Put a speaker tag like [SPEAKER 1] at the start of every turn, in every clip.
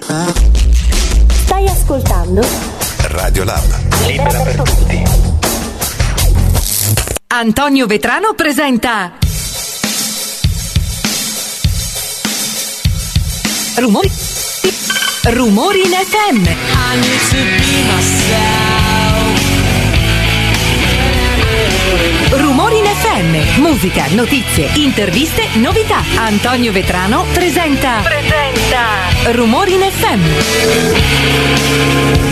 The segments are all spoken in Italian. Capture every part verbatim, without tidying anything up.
[SPEAKER 1] Stai ascoltando
[SPEAKER 2] Radio Lab, libera per tutti.
[SPEAKER 3] Antonio Vetrano presenta Rumori Rumori in F M. I need to be myself. Rumori in F M, musica, notizie, interviste, novità. Antonio Vetrano presenta Presenta Rumori in F M.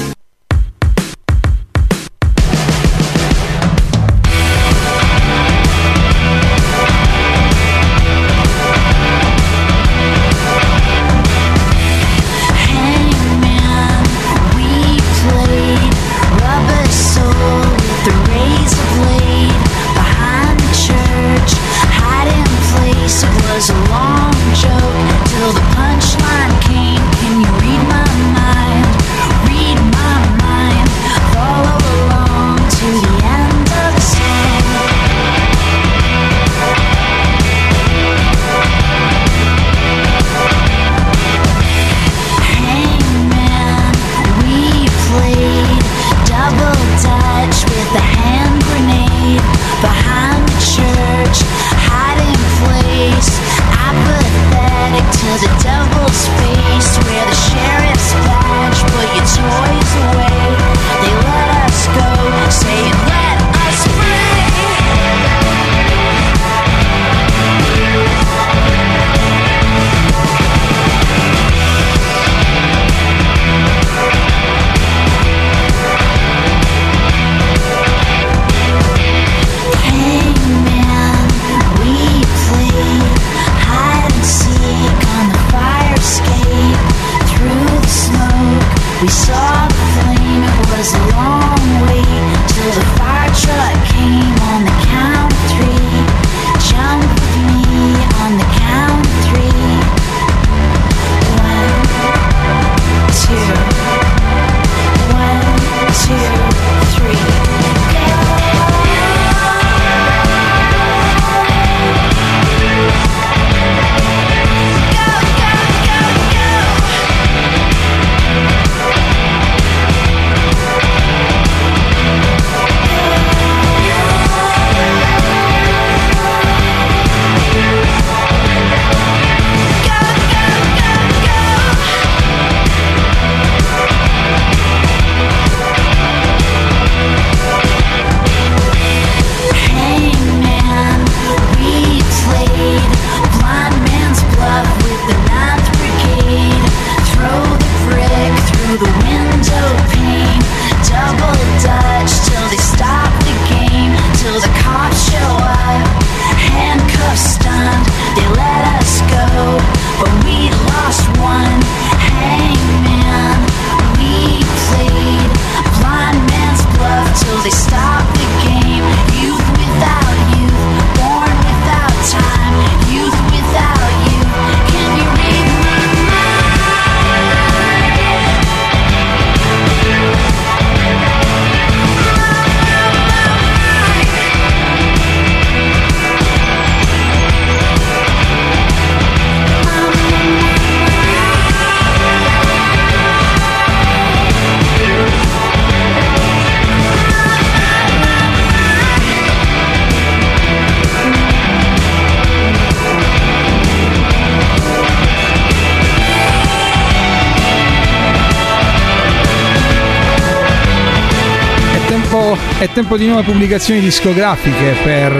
[SPEAKER 4] È tempo di nuove pubblicazioni discografiche per,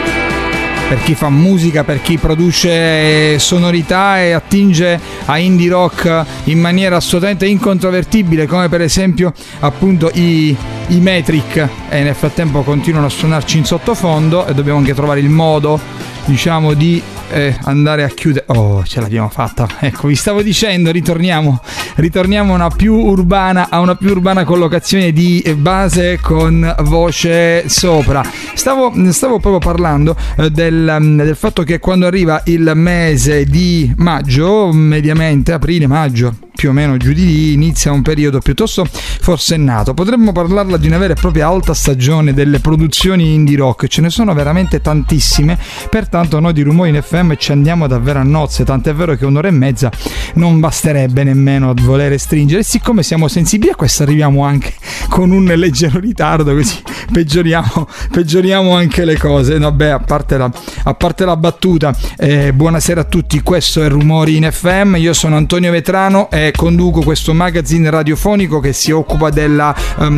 [SPEAKER 4] per chi fa musica, per chi produce sonorità e attinge a indie rock in maniera assolutamente incontrovertibile, come per esempio appunto i, i Metric, e nel frattempo continuano a suonarci in sottofondo e dobbiamo anche trovare il modo, diciamo, di eh, andare a chiudere. Oh, ce l'abbiamo fatta. Ecco, vi stavo dicendo, ritorniamo ritorniamo a una più urbana a una più urbana collocazione di base con voce sopra. Stavo, stavo proprio parlando eh, del, del fatto che quando arriva il mese di maggio, mediamente aprile, maggio, più o meno giù di lì inizia un periodo piuttosto forsennato. Potremmo parlarla di una vera e propria alta stagione delle produzioni indie rock, ce ne sono veramente tantissime, pertanto noi di Rumori in F M ci andiamo davvero a nozze, tant'è vero che un'ora e mezza non basterebbe nemmeno a volere stringere. Siccome siamo sensibili a questo, arriviamo anche con un leggero ritardo, così peggioriamo, peggioriamo anche le cose. Vabbè, a parte la, a parte la battuta, eh, buonasera a tutti, questo è Rumori in F M, io sono Antonio Vetrano e conduco questo magazine radiofonico che si occupa della,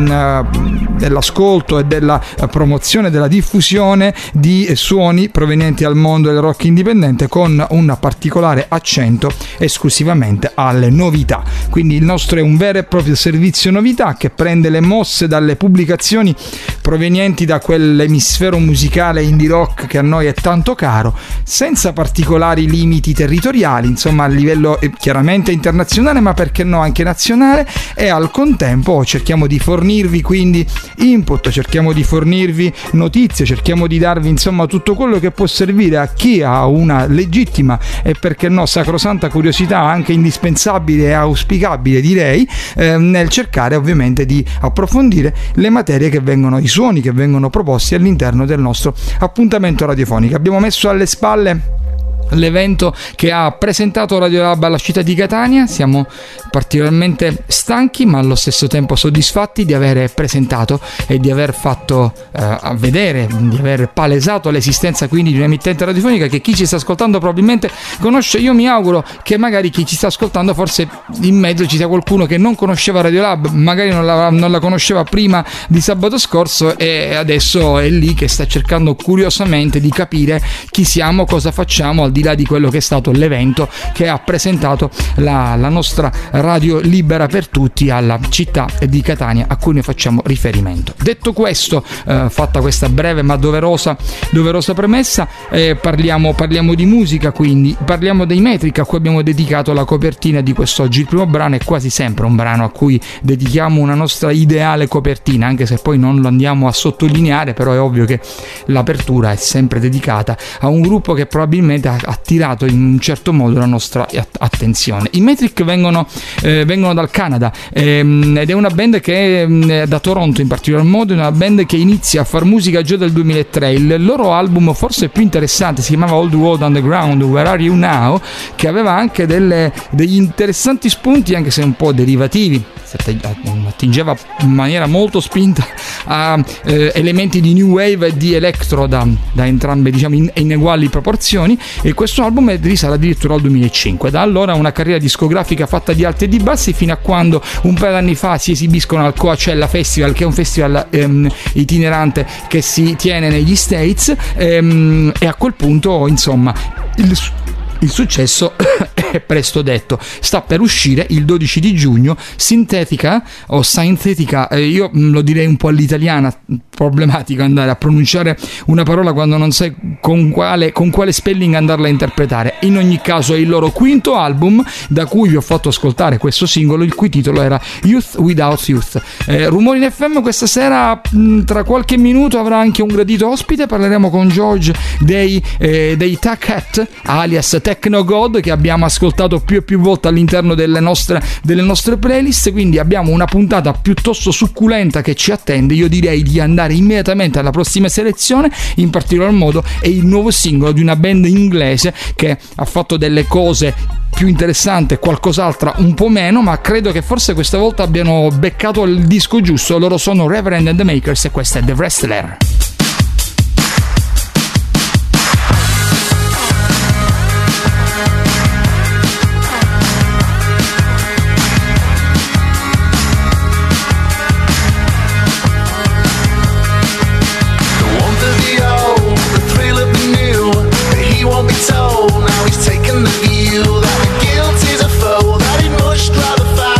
[SPEAKER 4] um, dell'ascolto e della promozione, della diffusione di suoni provenienti dal mondo del rock indipendente, con un particolare accento esclusivamente alle novità. Quindi il nostro è un vero e proprio servizio novità che prende le mosse dalle pubblicazioni provenienti da quell'emisfero musicale indie rock che a noi è tanto caro, senza particolari limiti territoriali, insomma a livello chiaramente internazionale, ma perché no anche nazionale, e al contempo cerchiamo di fornirvi quindi input, cerchiamo di fornirvi notizie, cerchiamo di darvi insomma tutto quello che può servire a chi ha una legittima e perché no sacrosanta curiosità, anche indispensabile e auspicabile direi, eh, nel cercare ovviamente di approfondire le materie che vengono, i suoni che vengono proposti all'interno del nostro appuntamento radiofonico. Abbiamo messo alle spalle l'evento che ha presentato Radiolab alla città di Catania. Siamo particolarmente stanchi ma allo stesso tempo soddisfatti di aver presentato e di aver fatto eh, a vedere, di aver palesato l'esistenza quindi di un'emittente radiofonica che chi ci sta ascoltando probabilmente conosce. Io mi auguro che magari chi ci sta ascoltando, forse in mezzo ci sia qualcuno che non conosceva Radiolab, magari non la, non la conosceva prima di sabato scorso e adesso è lì che sta cercando curiosamente di capire chi siamo, cosa facciamo, al di là di quello che è stato l'evento che ha presentato la, la nostra radio libera per tutti alla città di Catania, a cui ne facciamo riferimento. Detto questo, eh, fatta questa breve ma doverosa, doverosa premessa, eh, parliamo, parliamo di musica, quindi parliamo dei Metric, a cui abbiamo dedicato la copertina di quest'oggi. Il primo brano è quasi sempre un brano a cui dedichiamo una nostra ideale copertina, anche se poi non lo andiamo a sottolineare, però è ovvio che l'apertura è sempre dedicata a un gruppo che probabilmente ha attirato in un certo modo la nostra attenzione. I Metric vengono, eh, vengono dal Canada, ehm, ed è una band che eh, da Toronto in particolar modo, è una band che inizia a far musica già dal duemilatré. Il loro album forse più interessante si chiamava Old World Underground, Where Are You Now, che aveva anche delle, degli interessanti spunti, anche se un po' derivativi, attingeva in maniera molto spinta a eh, elementi di new wave e di electro da, da entrambe, diciamo, in, in uguali proporzioni, e questo album risale addirittura al duemilacinque. Da allora una carriera discografica fatta di alti e di bassi, fino a quando un paio d'anni fa si esibiscono al Coachella Festival, che è un festival ehm, itinerante che si tiene negli States, ehm, e a quel punto insomma il Il successo è presto detto. Sta per uscire il dodici di giugno Sintetica o Sintetica, eh, io lo direi un po' all'italiana, problematico andare a pronunciare una parola quando non sai con quale, con quale spelling andarla a interpretare. In ogni caso è il loro quinto album, da cui vi ho fatto ascoltare questo singolo, il cui titolo era Youth Without Youth. eh, Rumori in F M questa sera, mh, tra qualche minuto avrà anche un gradito ospite. Parleremo con George dei, eh, dei Tech Hat, alias Techno God, che abbiamo ascoltato più e più volte all'interno delle nostre, delle nostre playlist. Quindi abbiamo una puntata piuttosto succulenta che ci attende. Io direi di andare immediatamente alla prossima selezione. In particolar modo è il nuovo singolo di una band inglese che ha fatto delle cose più interessanti, qualcos'altra un po' meno, ma credo che forse questa volta abbiano beccato il disco giusto. Loro sono Reverend and the Makers e questa è The Wrestler.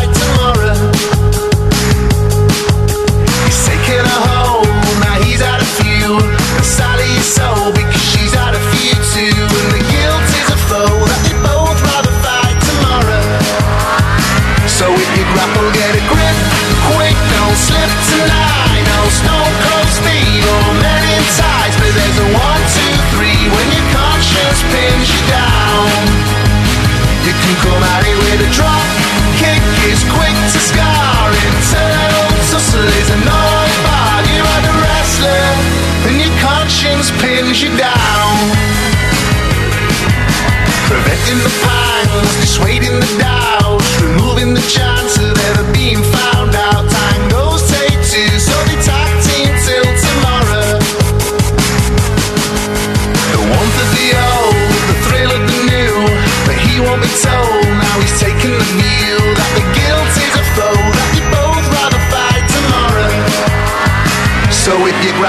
[SPEAKER 1] He's taking her home, now he's out of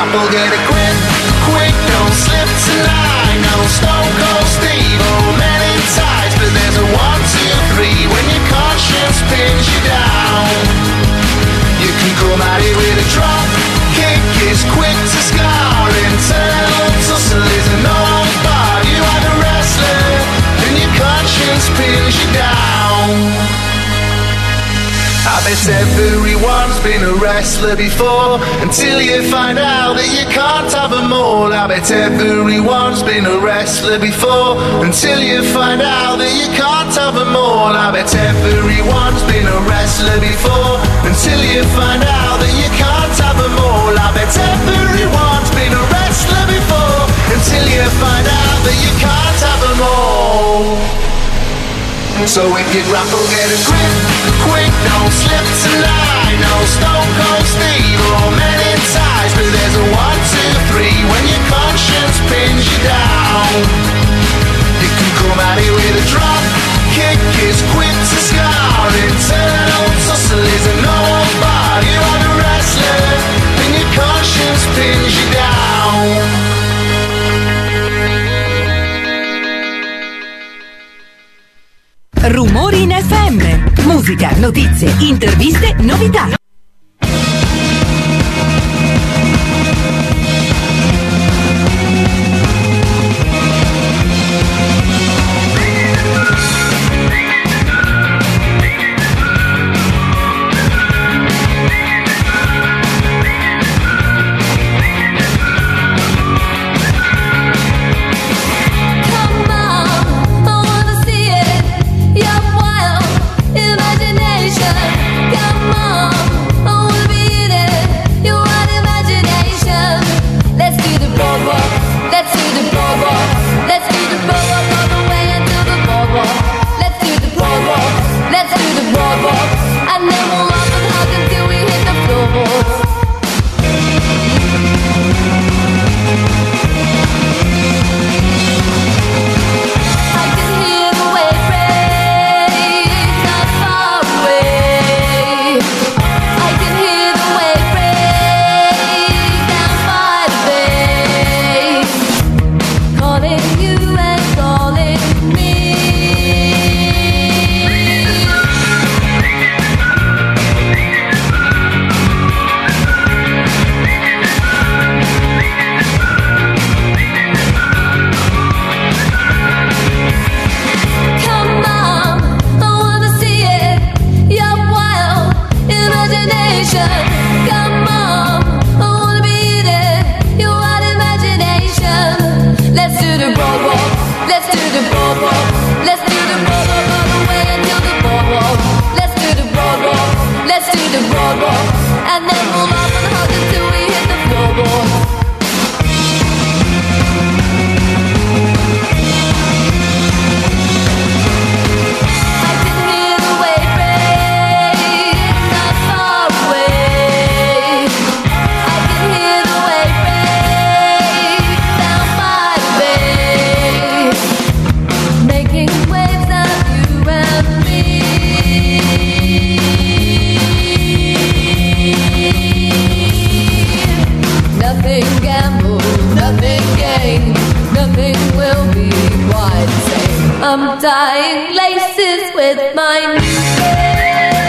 [SPEAKER 1] grapple, get it quick, quick, don't slip tonight. No Stone Cold Steve or men in tights, but there's a one, two, three when your conscience pins you down. You can come at it with a drop kick, is quick to scar. Internal tussle is an old bar. You are the wrestler, and your conscience pins you down. I bet everyone's been a wrestler before, until you find out that you can't have them all. I bet everyone's been a wrestler before, until you find out that you can't have them all. I bet everyone's been a wrestler before, until you find out that you can't have them all. I bet everyone's been a wrestler before, until you find out that you can't have them all. So if you grapple, get a grip, quick, don't slip tonight. No Stone Cold Steve or men in ties, but there's a one, two, three when your conscience pins you down. You can come at it with a drop kick, is quick to scar. Internal tussle is an old bar. You are the wrestler, and your conscience pins you down.
[SPEAKER 3] Rumori in F M. Musica, notizie, interviste, novità.
[SPEAKER 5] tying laces with my new friend.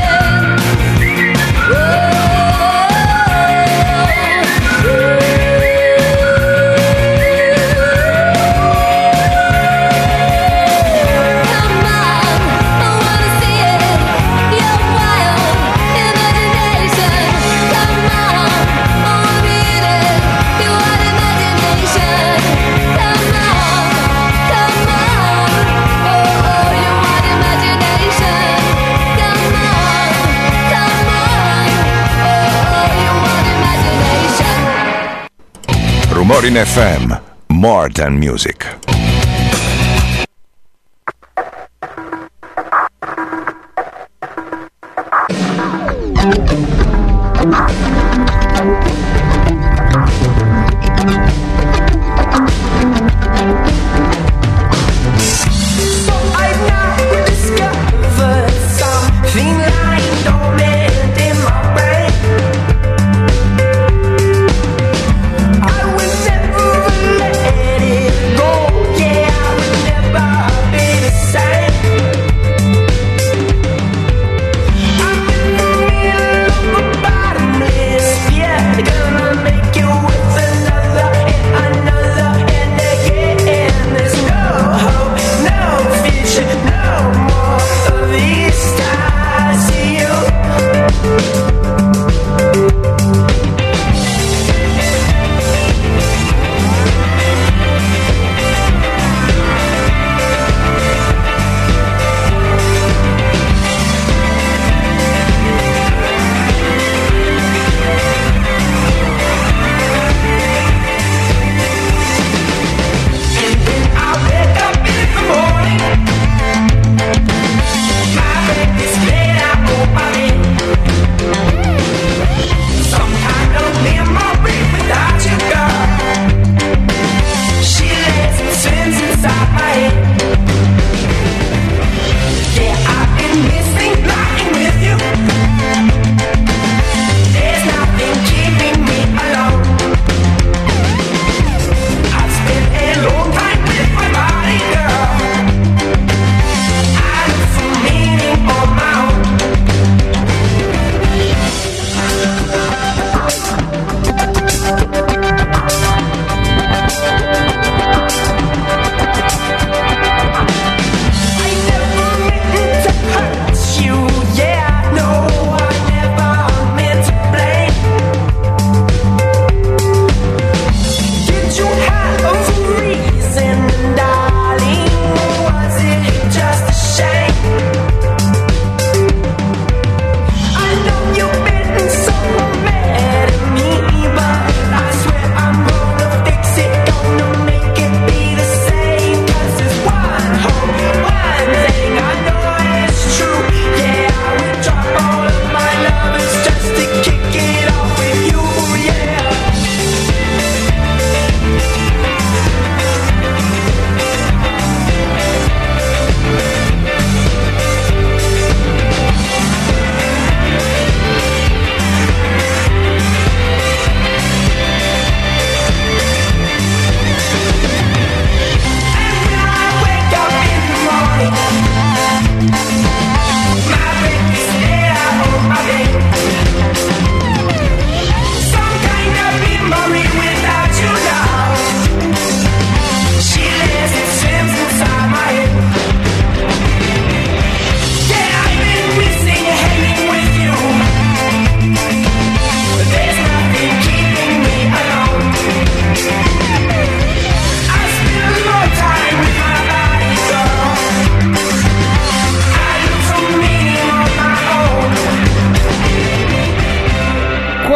[SPEAKER 2] Rumori in F M, more than music.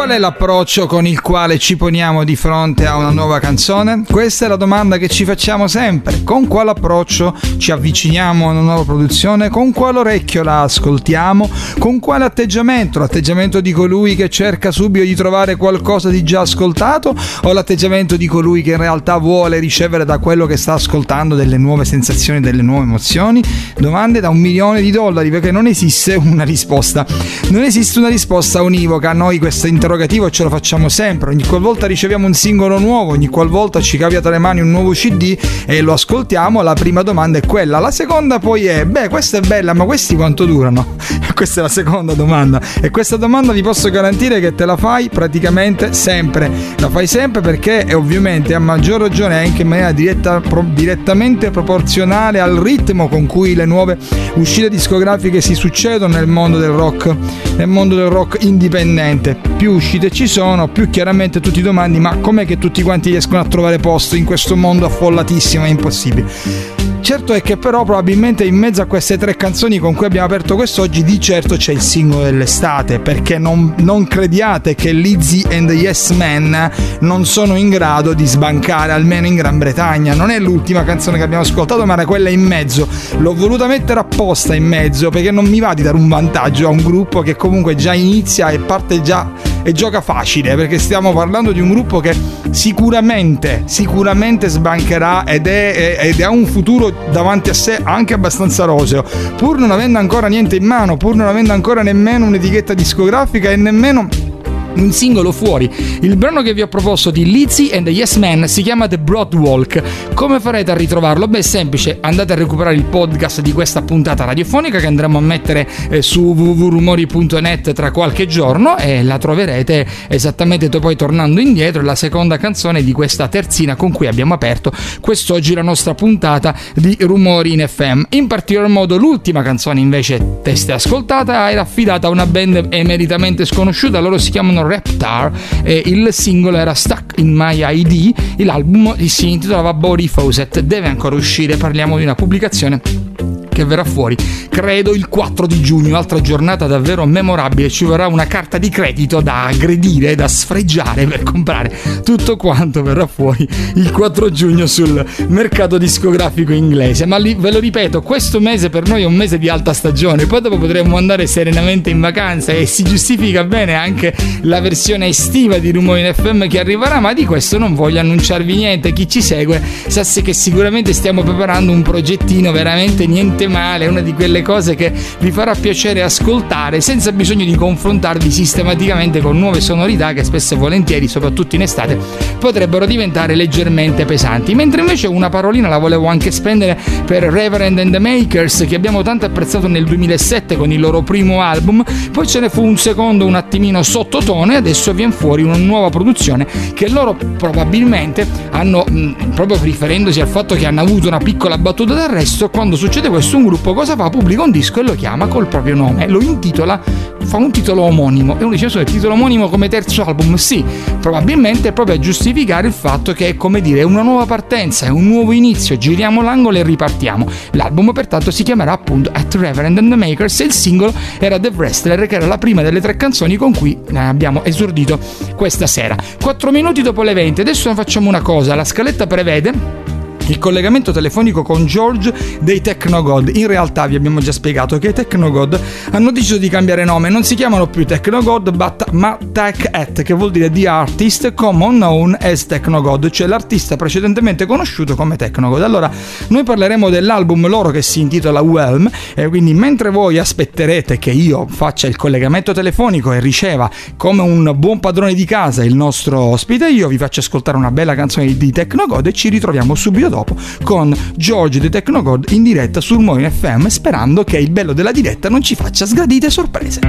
[SPEAKER 4] Qual è l'approccio con il quale ci poniamo di fronte a una nuova canzone? Questa è la domanda che ci facciamo sempre. Con quale approccio ci avviciniamo a una nuova produzione? Con quale orecchio la ascoltiamo? Con quale atteggiamento? L'atteggiamento di colui che cerca subito di trovare qualcosa di già ascoltato o l'atteggiamento di colui che in realtà vuole ricevere da quello che sta ascoltando delle nuove sensazioni, delle nuove emozioni? Domande da un milione di dollari, perché non esiste una risposta. Non esiste una risposta univoca. Noi questo interrogativo ce lo facciamo sempre. Ogni qualvolta riceviamo un singolo nuovo, ogni qualvolta ci capita tra le mani un nuovo C D e lo ascoltiamo, la prima domanda è quella. La seconda poi è: beh, questa è bella, ma questi quanto durano? Questa è la seconda domanda. E questa domanda vi posso garantire che te la fai praticamente sempre. La fai sempre perché è ovviamente a maggior ragione anche in maniera diretta, pro, direttamente proporzionale al ritmo con cui le nuove uscite discografiche si succedono nel mondo del rock, nel mondo del rock indipendente. Più uscite ci sono, più chiaramente tu ti domandi: ma com'è che tutti quanti riescono a trovare posto in questo mondo affollatissimo? È impossibile. Certo è che però probabilmente in mezzo a queste tre canzoni con cui abbiamo aperto quest'oggi di certo c'è il singolo dell'estate, perché non, non crediate che Lizzy and the Yes Men non sono in grado di sbancare, almeno in Gran Bretagna. Non è l'ultima canzone che abbiamo ascoltato, ma era quella in mezzo. L'ho voluta mettere apposta in mezzo perché non mi va di dare un vantaggio a un gruppo che comunque già inizia e parte già e gioca facile, perché stiamo parlando di un gruppo che sicuramente sicuramente sbancherà ed è, ed ha un futuro davanti a sé anche abbastanza roseo, pur non avendo ancora niente in mano, pur non avendo ancora nemmeno un'etichetta discografica e nemmeno un singolo fuori. Il brano che vi ho proposto di Lizzy and the Yes Men si chiama The Broad Walk. Come farete a ritrovarlo? Beh, è semplice, andate a recuperare il podcast di questa puntata radiofonica che andremo a mettere eh, su w w w punto rumori punto net tra qualche giorno e la troverete esattamente poi tornando indietro. È la seconda canzone di questa terzina con cui abbiamo aperto quest'oggi la nostra puntata di Rumori in F M. In particolar modo l'ultima canzone invece teste ascoltata era affidata a una band emeritamente sconosciuta. Loro si chiamano Reptar e il singolo era Stuck in My I D. L'album si intitolava Body Faucet, deve ancora uscire, parliamo di una pubblicazione che verrà fuori credo il quattro di giugno, altra giornata davvero memorabile. Ci vorrà una carta di credito da aggredire, da sfregiare per comprare tutto quanto verrà fuori il quattro giugno sul mercato discografico inglese. Ma lì, ve lo ripeto, questo mese per noi è un mese di alta stagione, poi dopo potremmo andare serenamente in vacanza e si giustifica bene anche la versione estiva di Rumori in F M che arriverà, ma di questo non voglio annunciarvi niente. Chi ci segue sa che sicuramente stiamo preparando un progettino veramente niente male, una di quelle cose che vi farà piacere ascoltare senza bisogno di confrontarvi sistematicamente con nuove sonorità che spesso e volentieri, soprattutto in estate, potrebbero diventare leggermente pesanti. Mentre invece una parolina la volevo anche spendere per Reverend and the Makers, che abbiamo tanto apprezzato nel duemilasette con il loro primo album, poi ce ne fu un secondo un attimino sottotono e adesso viene fuori una nuova produzione che loro probabilmente hanno, mh, proprio riferendosi al fatto che hanno avuto una piccola battuta d'arresto, quando succede questo un gruppo cosa fa? Pubblica un disco e lo chiama col proprio nome, lo intitola, fa un titolo omonimo, e uno dice: il titolo omonimo come terzo album? Sì, probabilmente è proprio a giustificare il fatto che è, come dire, una nuova partenza, è un nuovo inizio, giriamo l'angolo e ripartiamo. L'album pertanto si chiamerà appunto At Reverend and the Makers e il singolo era The Wrestler, che era la prima delle tre canzoni con cui abbiamo esordito questa sera. Quattro minuti dopo le venti, adesso facciamo una cosa, la scaletta prevede il collegamento telefonico con George dei Technogod. In realtà vi abbiamo già spiegato che i Technogod hanno deciso di cambiare nome, non si chiamano più Technogod but, ma Tech At, che vuol dire The Artist Common Known as Technogod, cioè l'artista precedentemente conosciuto come Technogod. Allora noi parleremo dell'album loro che si intitola Whelm, e quindi mentre voi aspetterete che io faccia il collegamento telefonico e riceva come un buon padrone di casa il nostro ospite, io vi faccio ascoltare una bella canzone di Technogod e ci ritroviamo subito dopo con George the Technogod in diretta sul Rumori F M, sperando che il bello della diretta non ci faccia sgradite sorprese.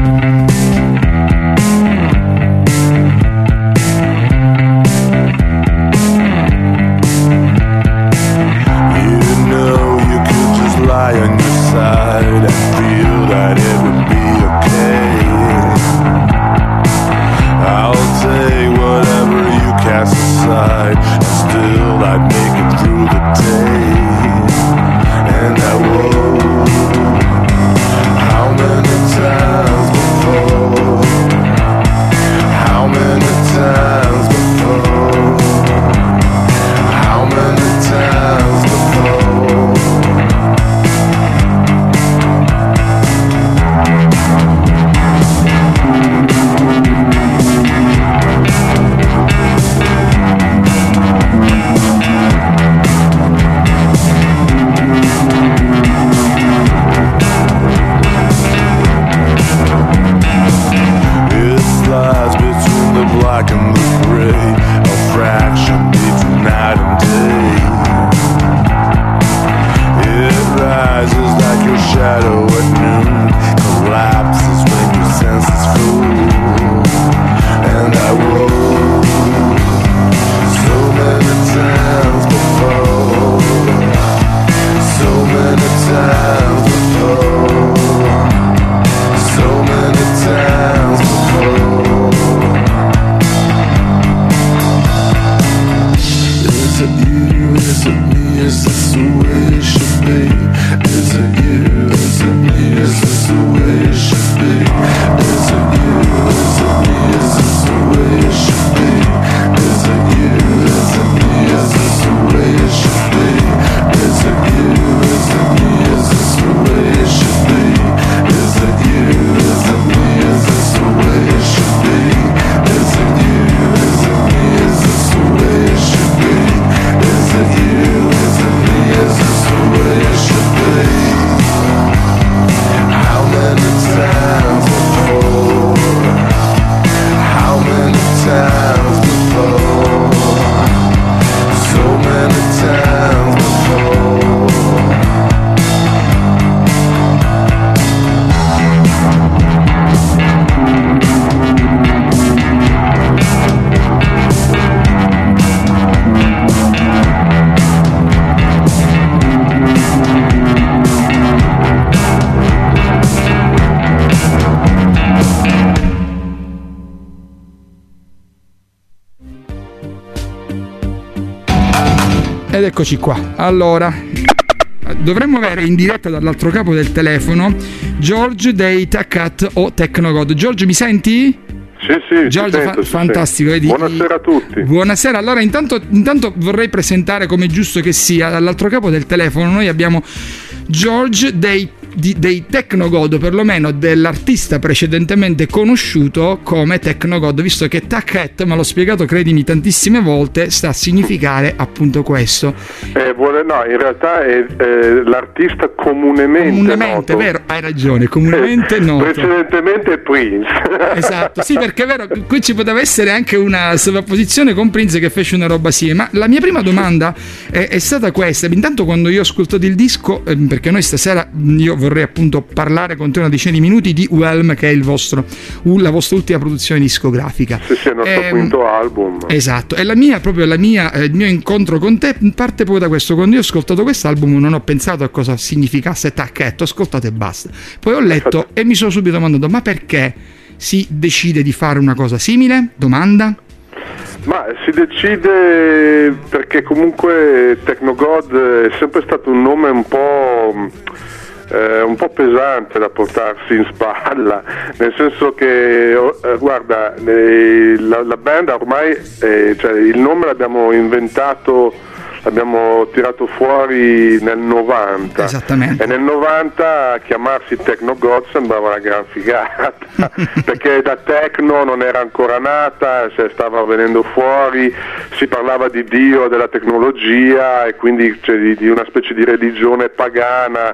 [SPEAKER 1] Still I'd make it through the day, and I would. How many times before
[SPEAKER 4] ed eccoci qua. Allora, dovremmo avere in diretta dall'altro capo del telefono George dei Tacat o Technogod. George, mi senti?
[SPEAKER 6] Sì, sì,
[SPEAKER 4] Giorgio,
[SPEAKER 6] sento,
[SPEAKER 4] fa- fantastico. Vedi?
[SPEAKER 6] Buonasera a tutti.
[SPEAKER 4] Buonasera. Allora, intanto, intanto vorrei presentare, come è giusto che sia, dall'altro capo del telefono noi abbiamo George dei, di, dei Technogod, perlomeno dell'artista precedentemente conosciuto come Technogod, visto che Tacat, me l'ho spiegato, credimi, tantissime volte, sta a significare appunto questo.
[SPEAKER 6] Eh, vuole, no, in realtà è eh, l'artista comunemente
[SPEAKER 4] Comunemente,
[SPEAKER 6] noto.
[SPEAKER 4] Vero, hai ragione, comunemente
[SPEAKER 6] eh,
[SPEAKER 4] noto.
[SPEAKER 6] Precedentemente è Prince.
[SPEAKER 4] Esatto, sì, perché è vero, qui ci poteva essere anche una sovrapposizione con Prince che fece una roba simile. Ma la mia prima domanda è, è stata questa. Intanto, quando io ho ascoltato il disco, eh, perché noi stasera io vorrei appunto parlare con te una decina di minuti di Whelm, che è il vostro, la vostra ultima produzione discografica.
[SPEAKER 6] Sì, sì, è il nostro
[SPEAKER 4] eh,
[SPEAKER 6] quinto album.
[SPEAKER 4] Esatto, e la mia, proprio la mia, eh, il mio incontro con te parte proprio da questo. Quando io ho ascoltato quest'album non ho pensato a cosa significasse Tacchetto, ho ascoltato e basta. Poi ho letto e mi sono subito domandato: ma perché si decide di fare una cosa simile? Domanda.
[SPEAKER 6] Ma si decide perché comunque Technogod è sempre stato un nome un po' eh, un po' pesante da portarsi in spalla, nel senso che eh, guarda, eh, la, la band ormai eh, cioè, il nome l'abbiamo inventato, l'abbiamo tirato fuori nel novanta.
[SPEAKER 4] Esattamente.
[SPEAKER 6] E nel novanta chiamarsi Technogod sembrava una gran figata perché da techno non era ancora nata, cioè stava venendo fuori, si parlava di Dio, della tecnologia, e quindi cioè, di, di una specie di religione pagana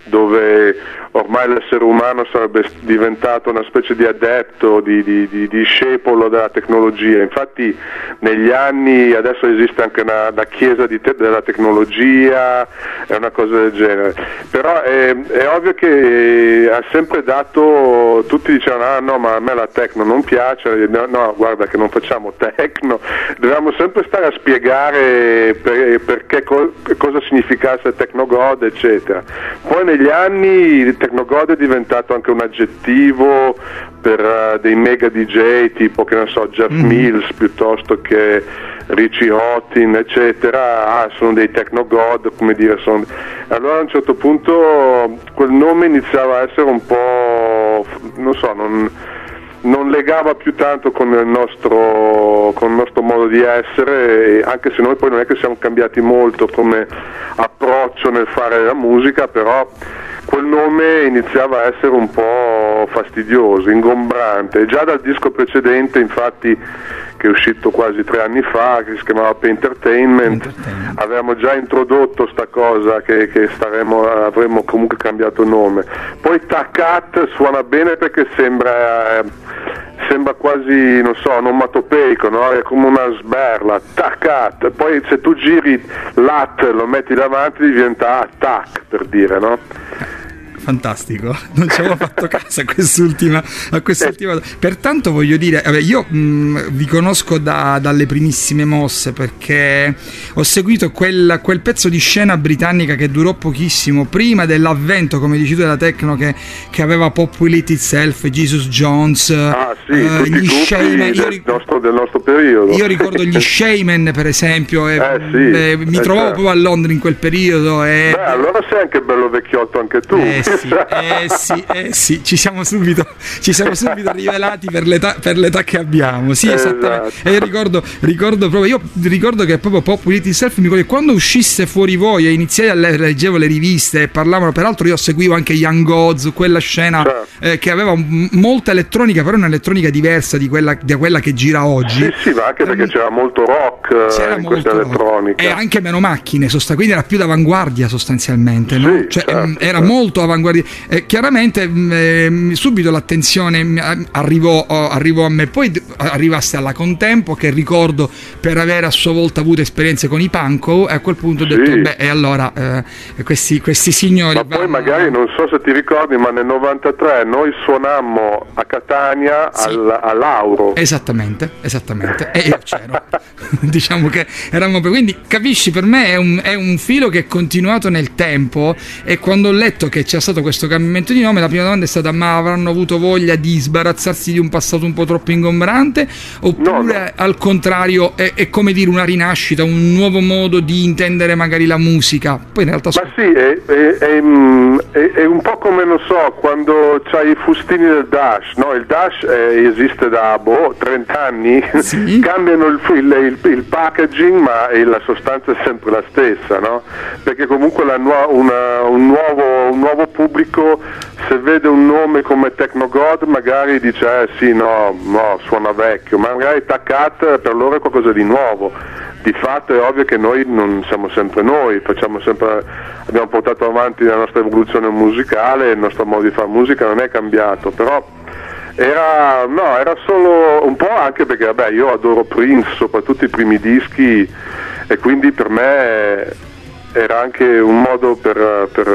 [SPEAKER 6] dove ormai l'essere umano sarebbe diventato una specie di adepto, di, di, di discepolo della tecnologia. Infatti negli anni adesso esiste anche una, la chiesa di te, della tecnologia, è una cosa del genere, però è, è ovvio che ha sempre dato, tutti dicevano ah no, ma a me la techno non piace, no, no guarda che non facciamo techno, dovevamo sempre stare a spiegare per, perché co, cosa significasse Technogod eccetera. Poi negli anni Technogod è diventato anche un aggettivo per uh, dei mega D J tipo, che ne so, Jeff mm. Mills piuttosto che Richie Houghton eccetera. Ah, sono dei Technogod, come dire, sono... Allora a un certo punto quel nome iniziava a essere un po', non so, non, non legava più tanto con il nostro con il nostro modo di essere, anche se noi poi non è che siamo cambiati molto come approccio nel fare la musica, però quel nome iniziava a essere un po' fastidioso, ingombrante. Già dal disco precedente, infatti, che è uscito quasi tre anni fa, che si chiamava Paintertainment, Entertainment, avevamo già introdotto sta cosa che, che staremo, avremmo comunque cambiato nome. Poi Tacat suona bene perché sembra, eh, sembra quasi, non so, onomatopeico, no? È come una sberla, Tacat. Poi se tu giri l'at, lo metti davanti, diventa attack, per dire, no?
[SPEAKER 4] Fantastico, non ci avevo fatto caso a quest'ultima, a quest'ultima. Pertanto voglio dire, vabbè, io mh, vi conosco da, dalle primissime mosse, perché ho seguito quel, quel pezzo di scena britannica che durò pochissimo, prima dell'avvento, come dici tu, della techno, che, che aveva Pop Will It Itself, Jesus Jones,
[SPEAKER 6] ah, sì,
[SPEAKER 4] uh,
[SPEAKER 6] tutti
[SPEAKER 4] gli Shaman,
[SPEAKER 6] del,
[SPEAKER 4] ric-
[SPEAKER 6] nostro, del nostro periodo.
[SPEAKER 4] Io ricordo gli Shaman, per esempio, e,
[SPEAKER 6] eh, sì,
[SPEAKER 4] e mi
[SPEAKER 6] eh,
[SPEAKER 4] trovavo
[SPEAKER 6] certo.
[SPEAKER 4] proprio a Londra in quel periodo. E...
[SPEAKER 6] Beh, allora sei anche bello vecchiotto anche tu.
[SPEAKER 4] Eh sì, eh sì, eh sì, ci siamo subito, ci siamo subito rivelati per l'età, per l'età che abbiamo. Sì, esattamente.
[SPEAKER 6] Esatto.
[SPEAKER 4] E io ricordo, ricordo proprio, io ricordo che proprio Pop Will It Itself, mi ricordo che quando uscisse Fuori Voi e iniziai a le, leggevo le riviste e parlavano, peraltro io seguivo anche Young Gods, quella scena
[SPEAKER 6] certo.
[SPEAKER 4] eh, che aveva m- molta elettronica, però un'elettronica diversa di quella, di quella che gira oggi.
[SPEAKER 6] Sì, sì, ma anche perché um, c'era molto rock
[SPEAKER 4] c'era
[SPEAKER 6] in
[SPEAKER 4] molto
[SPEAKER 6] questa elettronica.
[SPEAKER 4] E anche meno macchine, sosta- quindi era più d'avanguardia sostanzialmente, no?
[SPEAKER 6] Sì,
[SPEAKER 4] Cioè,
[SPEAKER 6] certo,
[SPEAKER 4] era
[SPEAKER 6] certo.
[SPEAKER 4] molto avanguardia. Eh, chiaramente eh, subito l'attenzione arrivò, arrivò a me, poi arrivasse alla Contempo, che ricordo per avere a sua volta avuto esperienze con i Pankow, e a quel punto ho detto
[SPEAKER 6] sì.
[SPEAKER 4] beh, e allora eh, questi, questi signori
[SPEAKER 6] ma poi
[SPEAKER 4] vanno...
[SPEAKER 6] magari non so se ti ricordi, ma nel novantatré noi suonammo a Catania
[SPEAKER 4] sì.
[SPEAKER 6] al, all'Auro.
[SPEAKER 4] Esattamente, esattamente, e io c'ero. Diciamo che eravamo, quindi capisci, per me è un, è un filo che è continuato nel tempo, e quando ho letto che c'è stato stato questo cambiamento di nome, la prima domanda è stata: ma avranno avuto voglia di sbarazzarsi di un passato un po' troppo ingombrante, oppure
[SPEAKER 6] no, no.
[SPEAKER 4] al contrario è, è come dire una rinascita, un nuovo modo di intendere magari la musica? Poi in realtà
[SPEAKER 6] ma sì, è, è, è, è, è un po' come, non so, quando c'hai i fustini del Dash, no? Il Dash eh, esiste da boh, trenta anni,
[SPEAKER 4] sì.
[SPEAKER 6] Cambiano il, il, il packaging, ma la sostanza è sempre la stessa, no? Perché comunque la nu- una, un, nuovo, un nuovo pubblico, se vede un nome come Technogod magari dice eh sì, no, no, suona vecchio, ma magari Tacat per loro è qualcosa di nuovo. Di fatto è ovvio che noi non siamo sempre noi, facciamo sempre, abbiamo portato avanti la nostra evoluzione musicale, il nostro modo di fare musica non è cambiato, però era, no, era solo un po' anche perché vabbè, io adoro Prince, soprattutto i primi dischi, e quindi per me era anche un modo per, per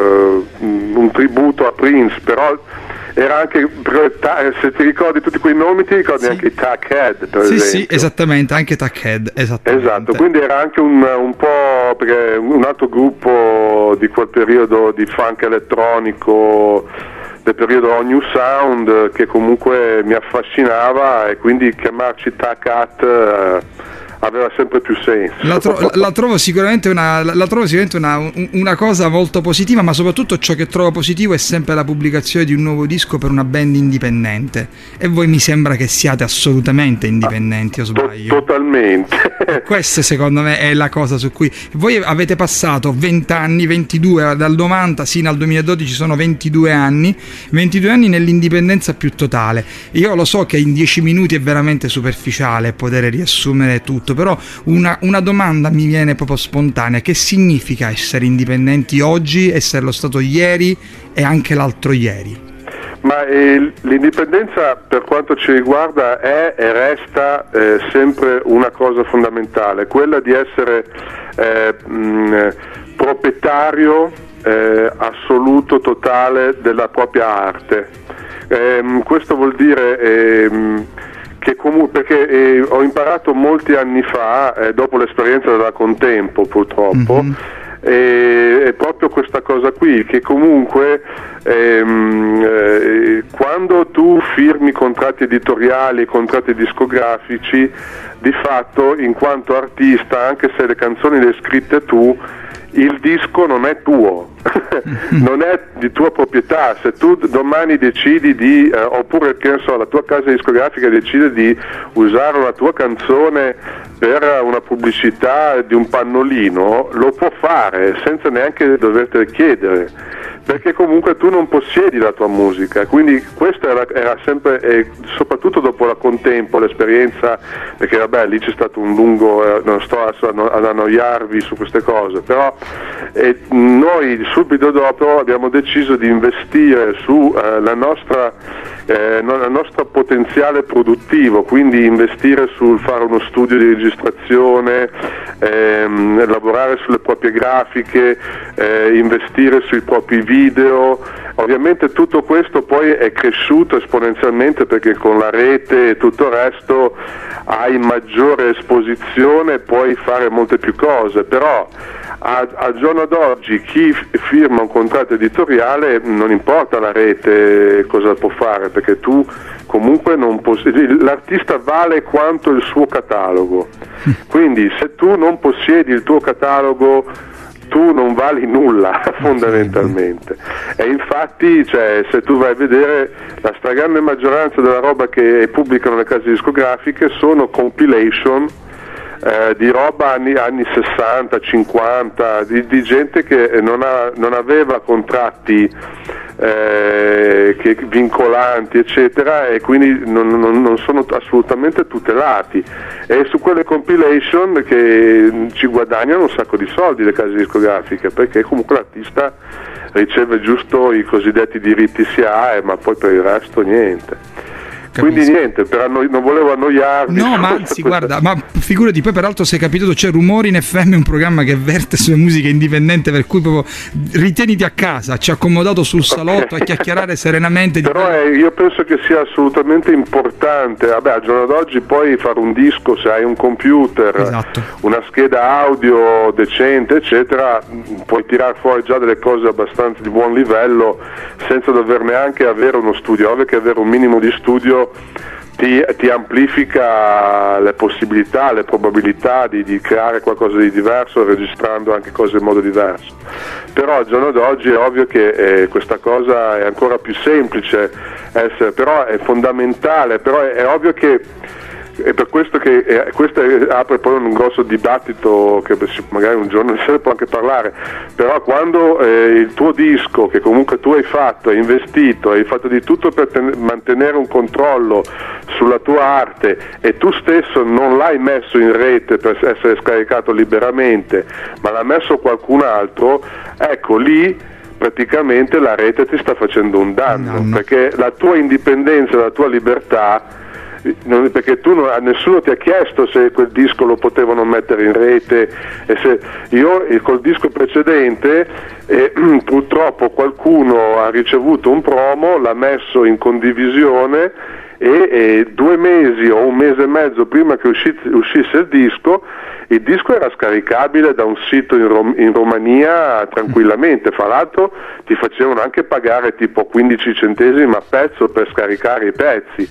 [SPEAKER 6] un tributo a Prince, però era anche, se ti ricordi tutti quei nomi, ti ricordi sì. anche i Tackhead, per
[SPEAKER 4] sì,
[SPEAKER 6] esempio.
[SPEAKER 4] Sì, esattamente, anche Tackhead, esattamente.
[SPEAKER 6] Esatto, quindi era anche un, un po', perché un altro gruppo di quel periodo di funk elettronico, del periodo New Sound, che comunque mi affascinava, e quindi chiamarci Tacat eh, aveva sempre più senso.
[SPEAKER 4] La, tro- la trovo sicuramente, una, la trovo sicuramente una, una cosa molto positiva, ma soprattutto ciò che trovo positivo è sempre la pubblicazione di un nuovo disco per una band indipendente, e voi mi sembra che siate assolutamente indipendenti, o sbaglio?
[SPEAKER 6] Totalmente.
[SPEAKER 4] Questa secondo me è la cosa su cui voi avete passato venti anni, ventidue, dal novanta sino al duemiladodici sono ventidue anni, ventidue anni nell'indipendenza più totale. Io lo so che in dieci minuti è veramente superficiale poter riassumere tutto, però una, una domanda mi viene proprio spontanea: che significa essere indipendenti oggi, esserlo stato ieri e anche l'altro ieri?
[SPEAKER 6] Ma eh, l'indipendenza per quanto ci riguarda è e resta eh, sempre una cosa fondamentale, quella di essere eh, mh, proprietario eh, assoluto, totale della propria arte. Eh, questo vuol dire eh, che comunque, perché eh, ho imparato molti anni fa, eh, dopo l'esperienza della Contempo purtroppo, mm-hmm. e, è proprio questa cosa qui, che comunque ehm, eh, quando tu firmi contratti editoriali, contratti discografici, di fatto in quanto artista, anche se le canzoni le hai scritte tu, il disco non è tuo, non è di tua proprietà. Se tu domani decidi di, eh, oppure che ne so, la tua casa discografica decide di usare una tua canzone per una pubblicità di un pannolino, lo può fare senza neanche dovertelo chiedere, perché comunque tu non possiedi la tua musica. Quindi questo era, era sempre, e soprattutto dopo la Contempo, l'esperienza, perché vabbè lì c'è stato un lungo, eh, non sto ad annoiarvi su queste cose, però eh, noi subito dopo abbiamo deciso di investire su eh, la nostra eh, no, il nostro potenziale produttivo, quindi investire sul fare uno studio di registrazione, ehm, lavorare sulle proprie grafiche, eh, investire sui propri video. Ovviamente tutto questo poi è cresciuto esponenzialmente, perché con la rete e tutto il resto hai maggiore esposizione e puoi fare molte più cose, però a, al giorno d'oggi chi f- firma un contratto editoriale, non importa la rete cosa può fare, perché tu comunque non possiedi, l'artista vale quanto il suo catalogo, quindi se tu non possiedi il tuo catalogo tu non vali nulla fondamentalmente. E infatti, cioè, se tu vai a vedere, la stragrande maggioranza della roba che pubblicano le case discografiche sono compilation eh, di roba anni, anni sessanta, cinquanta, di, di gente che non, ha, non aveva contratti eh, che, vincolanti eccetera, e quindi non, non, non sono assolutamente tutelati, e su quelle compilation che ci guadagnano un sacco di soldi le case discografiche, perché comunque l'artista riceve giusto i cosiddetti diritti S I A E, ma poi per il resto niente. Quindi niente, per anno- non volevo annoiarvi.
[SPEAKER 4] No, ma anzi, guarda, ma figurati, poi peraltro sei capitato, c'è Rumori in F M, un programma che verte sulle musiche indipendente, per cui proprio riteniti a casa, ci ha accomodato sul salotto okay. a chiacchierare serenamente.
[SPEAKER 6] Però di... eh, io penso che sia assolutamente importante, vabbè, al giorno d'oggi poi fare un disco, se hai un computer, esatto. una scheda audio decente, eccetera, puoi tirare fuori già delle cose abbastanza di buon livello senza dover neanche avere uno studio. Ovvio che avere un minimo di studio ti, ti amplifica le possibilità, le probabilità di, di creare qualcosa di diverso, registrando anche cose in modo diverso. Però al giorno d'oggi è ovvio che eh, questa cosa è ancora più semplice essere, però è fondamentale, però è, è ovvio che è per questo che eh, questo apre poi un grosso dibattito che magari un giorno se ne può anche parlare, però quando eh, il tuo disco, che comunque tu hai fatto, hai investito, hai fatto di tutto per ten- mantenere un controllo sulla tua arte e tu stesso non l'hai messo in rete per essere scaricato liberamente, ma l'ha messo qualcun altro, ecco lì praticamente la rete ti sta facendo un danno, no, no. perché la tua indipendenza, la tua libertà, non, perché tu non, nessuno ti ha chiesto se quel disco lo potevano mettere in rete, e se io col disco precedente eh, purtroppo qualcuno ha ricevuto un promo, l'ha messo in condivisione e, e due mesi o un mese e mezzo prima che uscisse, uscisse il disco, il disco era scaricabile da un sito in, Rom- in Romania tranquillamente, fra l'altro ti facevano anche pagare tipo quindici centesimi a pezzo per scaricare i pezzi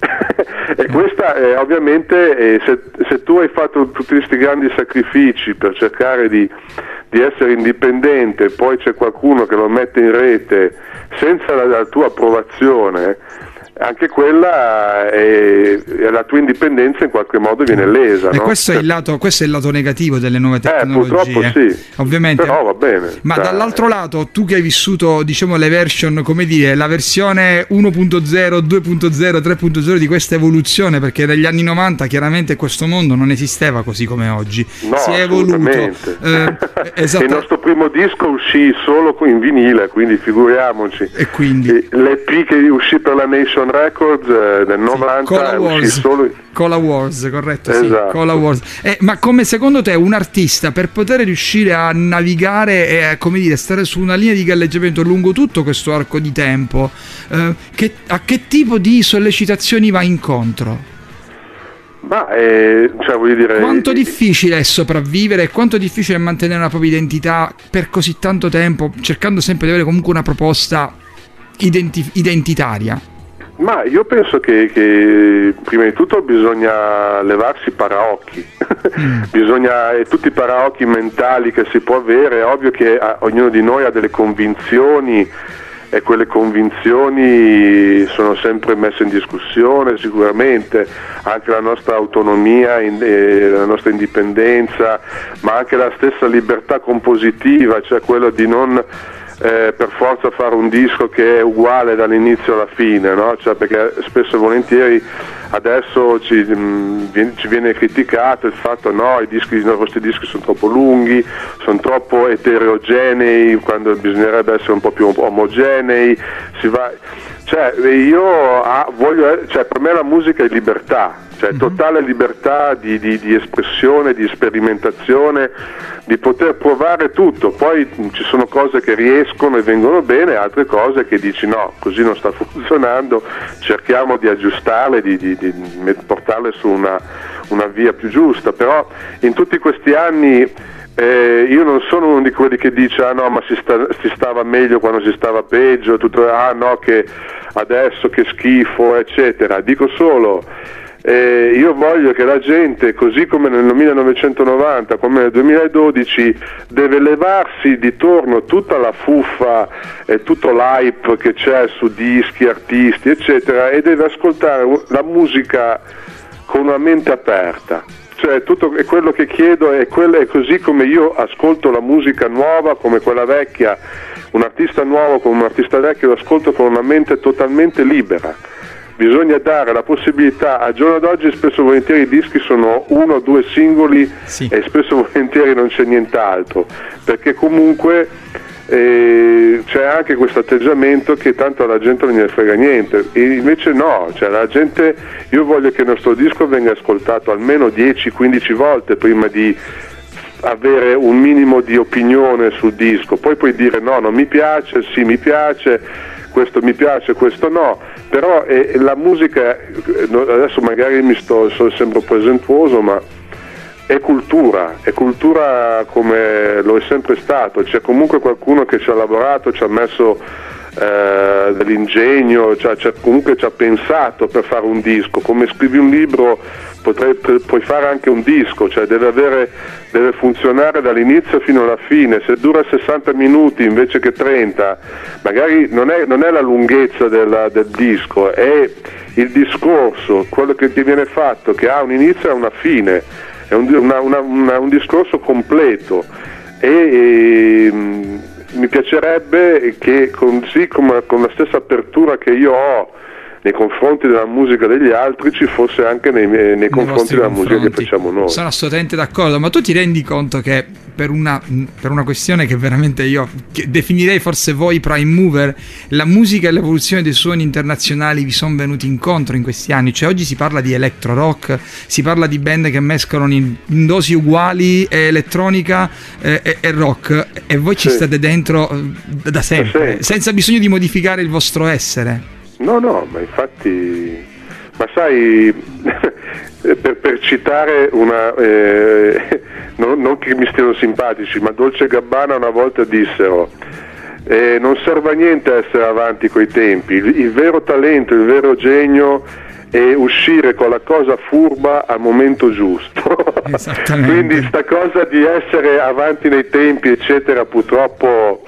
[SPEAKER 6] e questa è ovviamente eh, se, se tu hai fatto tutti questi grandi sacrifici per cercare di, di essere indipendente, poi c'è qualcuno che lo mette in rete senza la, la tua approvazione, anche quella è, è la tua indipendenza in qualche modo viene lesa,
[SPEAKER 4] e
[SPEAKER 6] no?
[SPEAKER 4] questo è il lato questo è il lato negativo delle nuove tecnologie,
[SPEAKER 6] eh, purtroppo sì,
[SPEAKER 4] ovviamente,
[SPEAKER 6] però va bene.
[SPEAKER 4] Ma
[SPEAKER 6] cioè...
[SPEAKER 4] dall'altro lato, tu che hai vissuto, diciamo, le version, come dire, la versione uno punto zero, due punto zero, tre punto zero di questa evoluzione, perché negli anni novanta chiaramente questo mondo non esisteva così come oggi,
[SPEAKER 6] no,
[SPEAKER 4] si è evoluto. Eh, esatto.
[SPEAKER 6] Il nostro primo disco uscì solo in vinile, quindi figuriamoci.
[SPEAKER 4] E quindi
[SPEAKER 6] l'E P che uscì per la Nation Records eh, del novanta
[SPEAKER 4] sì,
[SPEAKER 6] uscì solo
[SPEAKER 4] Cola Wars, corretto,
[SPEAKER 6] esatto.
[SPEAKER 4] sì, Cola Wars. Eh, ma come secondo te un artista, per poter riuscire a navigare e a, come dire, stare su una linea di galleggiamento lungo tutto questo arco di tempo, eh, che, a che tipo di sollecitazioni va incontro?
[SPEAKER 6] Ma eh, cioè voglio dire,
[SPEAKER 4] quanto difficile è sopravvivere e quanto difficile è mantenere una propria identità per così tanto tempo, cercando sempre di avere comunque una proposta identi- identitaria?
[SPEAKER 6] Ma io penso che, che prima di tutto bisogna levarsi i paraocchi, mm. bisogna e tutti i paraocchi mentali che si può avere. È ovvio che a, ognuno di noi ha delle convinzioni e quelle convinzioni sono sempre messe in discussione, sicuramente anche la nostra autonomia, in, eh, la nostra indipendenza, ma anche la stessa libertà compositiva, cioè quello di non Eh, per forza fare un disco che è uguale dall'inizio alla fine, no? Cioè, perché spesso e volentieri adesso ci, mh, viene, ci viene criticato il fatto no, i dischi, i nostri dischi sono troppo lunghi, sono troppo eterogenei quando bisognerebbe essere un po' più omogenei, si va, cioè io ah, voglio, cioè, per me la musica è libertà, cioè totale libertà di, di, di espressione, di sperimentazione, di poter provare tutto. Poi ci sono cose che riescono e vengono bene, altre cose che dici no, così non sta funzionando, cerchiamo di aggiustarle, di, di, di portarle su una, una via più giusta. Però in tutti questi anni eh, io non sono uno di quelli che dice ah no, ma si, sta, si stava meglio quando si stava peggio, tutto, ah no, che adesso che schifo, eccetera. Dico solo Eh, io voglio che la gente, così come nel millenovecentonovanta, come nel duemiladodici, deve levarsi di torno tutta la fuffa e tutto l'hype che c'è su dischi, artisti, eccetera, e deve ascoltare la musica con una mente aperta. Cioè, tutto è quello che chiedo, è, quello, è così come io ascolto la musica nuova, come quella vecchia, un artista nuovo come un artista vecchio, lo ascolto con una mente totalmente libera. Bisogna dare la possibilità, a giorno d'oggi spesso e volentieri i dischi sono uno o due singoli, sì, e spesso e volentieri non c'è nient'altro, perché comunque E c'è anche questo atteggiamento che tanto alla gente non ne frega niente, e invece no, cioè la gente, io voglio che il nostro disco venga ascoltato almeno dieci quindici volte prima di avere un minimo di opinione sul disco. Poi puoi dire no, non mi piace, sì mi piace, questo mi piace, questo no, però eh, la musica, adesso magari mi sto, sto sembro presentuoso, ma è cultura, è cultura come lo è sempre stato. C'è comunque qualcuno che ci ha lavorato, ci ha messo eh, dell'ingegno, cioè, cioè, comunque ci ha pensato per fare un disco. Come scrivi un libro potrei, puoi fare anche un disco, cioè deve avere, deve funzionare dall'inizio fino alla fine. Se dura sessanta minuti invece che trenta, magari non è, non è la lunghezza della, del disco, è il discorso, quello che ti viene fatto, che ha un inizio e una fine. È un, una, una, una, un discorso completo, e, e mi piacerebbe che così come con la stessa apertura che io ho nei confronti della musica degli altri ci fosse anche nei, nei, nei confronti della confronti. musica che facciamo noi.
[SPEAKER 4] Sono assolutamente d'accordo, ma tu ti rendi conto che per una, per una questione che veramente io che definirei forse voi prime mover, la musica e l'evoluzione dei suoni internazionali vi sono venuti incontro in questi anni? Cioè oggi si parla di electro rock, si parla di band che mescolano in, in dosi uguali elettronica eh, e, e rock, e voi ci sì. state dentro da sempre, sì. senza bisogno di modificare il vostro essere.
[SPEAKER 6] No, no, ma infatti, ma sai, per, per citare una, eh, non, non che mi stiano simpatici, ma Dolce e Gabbana una volta dissero, eh, non serve a niente essere avanti coi tempi, il, il vero talento, il vero genio è uscire con la cosa furba al momento giusto.
[SPEAKER 4] Esattamente.
[SPEAKER 6] Quindi sta cosa di essere avanti nei tempi, eccetera, purtroppo...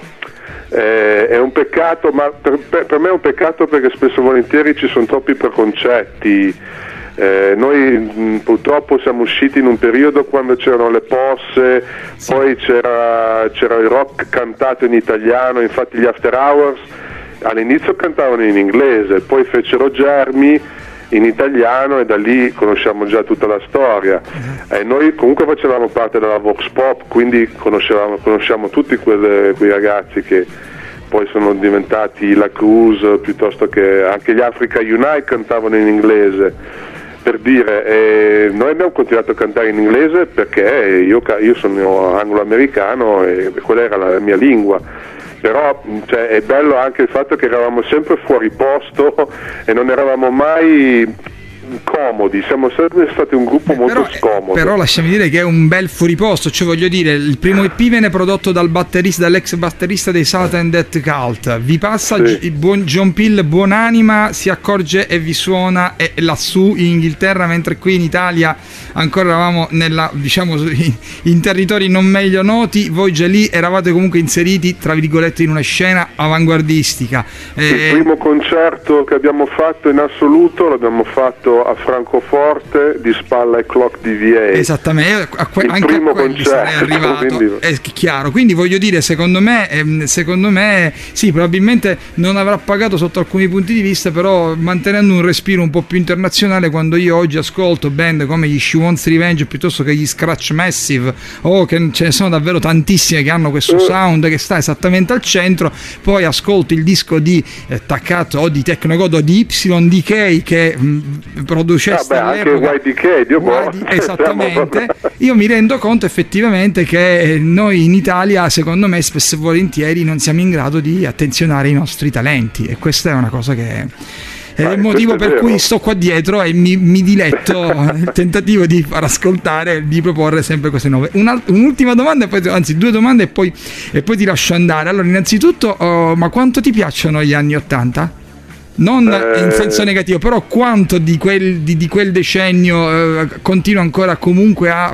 [SPEAKER 6] Eh, è un peccato, ma per, per, per me è un peccato perché spesso e volentieri ci sono troppi preconcetti. Eh, noi mh, purtroppo siamo usciti in un periodo quando c'erano le posse, sì. poi c'era, c'era il rock cantato in italiano, infatti gli After Hours all'inizio cantavano in inglese, poi fecero Germi in italiano e da lì conosciamo già tutta la storia. E noi comunque facevamo parte della Vox Pop, quindi conoscevamo, conosciamo tutti quelle, quei ragazzi che poi sono diventati la Cruz, piuttosto che anche gli Africa Unite cantavano in inglese, per dire. E noi abbiamo continuato a cantare in inglese perché io, io sono anglo-americano e quella era la mia lingua. Però cioè, è bello anche il fatto che eravamo sempre fuori posto e non eravamo mai comodi, siamo sempre stati un gruppo eh, molto
[SPEAKER 4] però,
[SPEAKER 6] scomodo.
[SPEAKER 4] Però lasciami dire che è un bel fuoriposto, cioè voglio dire, il primo E P viene prodotto dal batterista, dall'ex batterista dei Satan Death Cult, vi passa sì. G- buon John Peel, buonanima, si accorge e vi suona e lassù in Inghilterra, mentre qui in Italia ancora eravamo nella, diciamo, in, in territori non meglio noti, voi già lì eravate comunque inseriti tra virgolette in una scena avanguardistica.
[SPEAKER 6] Il
[SPEAKER 4] eh,
[SPEAKER 6] primo concerto che abbiamo fatto in assoluto l'abbiamo fatto a Francoforte di spalla ai Clock D V A.
[SPEAKER 4] Esattamente, a que-
[SPEAKER 6] il
[SPEAKER 4] anche
[SPEAKER 6] primo
[SPEAKER 4] a quelli sarei arrivato,
[SPEAKER 6] quindi...
[SPEAKER 4] è chiaro. Quindi voglio dire, secondo me, ehm, secondo me sì, probabilmente non avrà pagato sotto alcuni punti di vista, però mantenendo un respiro un po' più internazionale. Quando io oggi ascolto band come gli She Wants Revenge piuttosto che gli Scratch Massive, o oh, che ce ne sono davvero tantissime che hanno questo sound che sta esattamente al centro, poi ascolto il disco di eh, Takato o di Technogod o di Y D K che mh, producesse
[SPEAKER 6] ah, beh, anche Y D K, Dio
[SPEAKER 4] Y D, esattamente. Io mi rendo conto effettivamente che noi in Italia, secondo me, spesso e volentieri non siamo in grado di attenzionare i nostri talenti, e questa è una cosa che è ah, il motivo per cui sto qua dietro e mi, mi diletto nel tentativo di far ascoltare, di proporre sempre queste nuove. Un'ultima domanda, e poi, anzi due domande e poi, e poi ti lascio andare. Allora, innanzitutto, oh, ma quanto ti piacciono gli anni Ottanta? Non eh... in senso negativo, però quanto di quel, di, di quel decennio eh, continua ancora comunque a,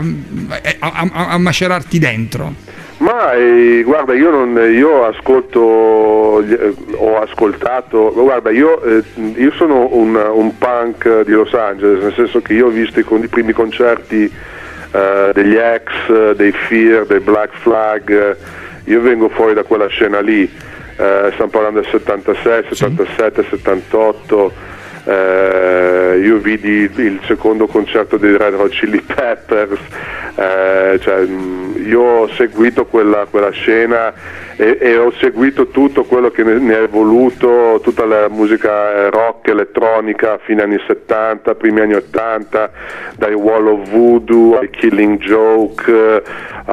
[SPEAKER 4] a, a, a macerarti dentro?
[SPEAKER 6] Ma eh, guarda, io non io ascolto eh, ho ascoltato guarda io, eh, io sono un, un punk di Los Angeles, nel senso che io ho visto i, i primi concerti eh, degli X, dei Fear, dei Black Flag, io vengo fuori da quella scena lì. Uh, stiamo parlando del settantasei, settantasette, sì. settantotto, uh, io vidi il secondo concerto dei Red Hot Chili Peppers, uh, cioè, io ho seguito quella, quella scena e, e ho seguito tutto quello che ne, ne è evoluto, tutta la musica rock, elettronica, fine anni settanta, primi anni ottanta, dai Wall of Voodoo ai Killing Joke,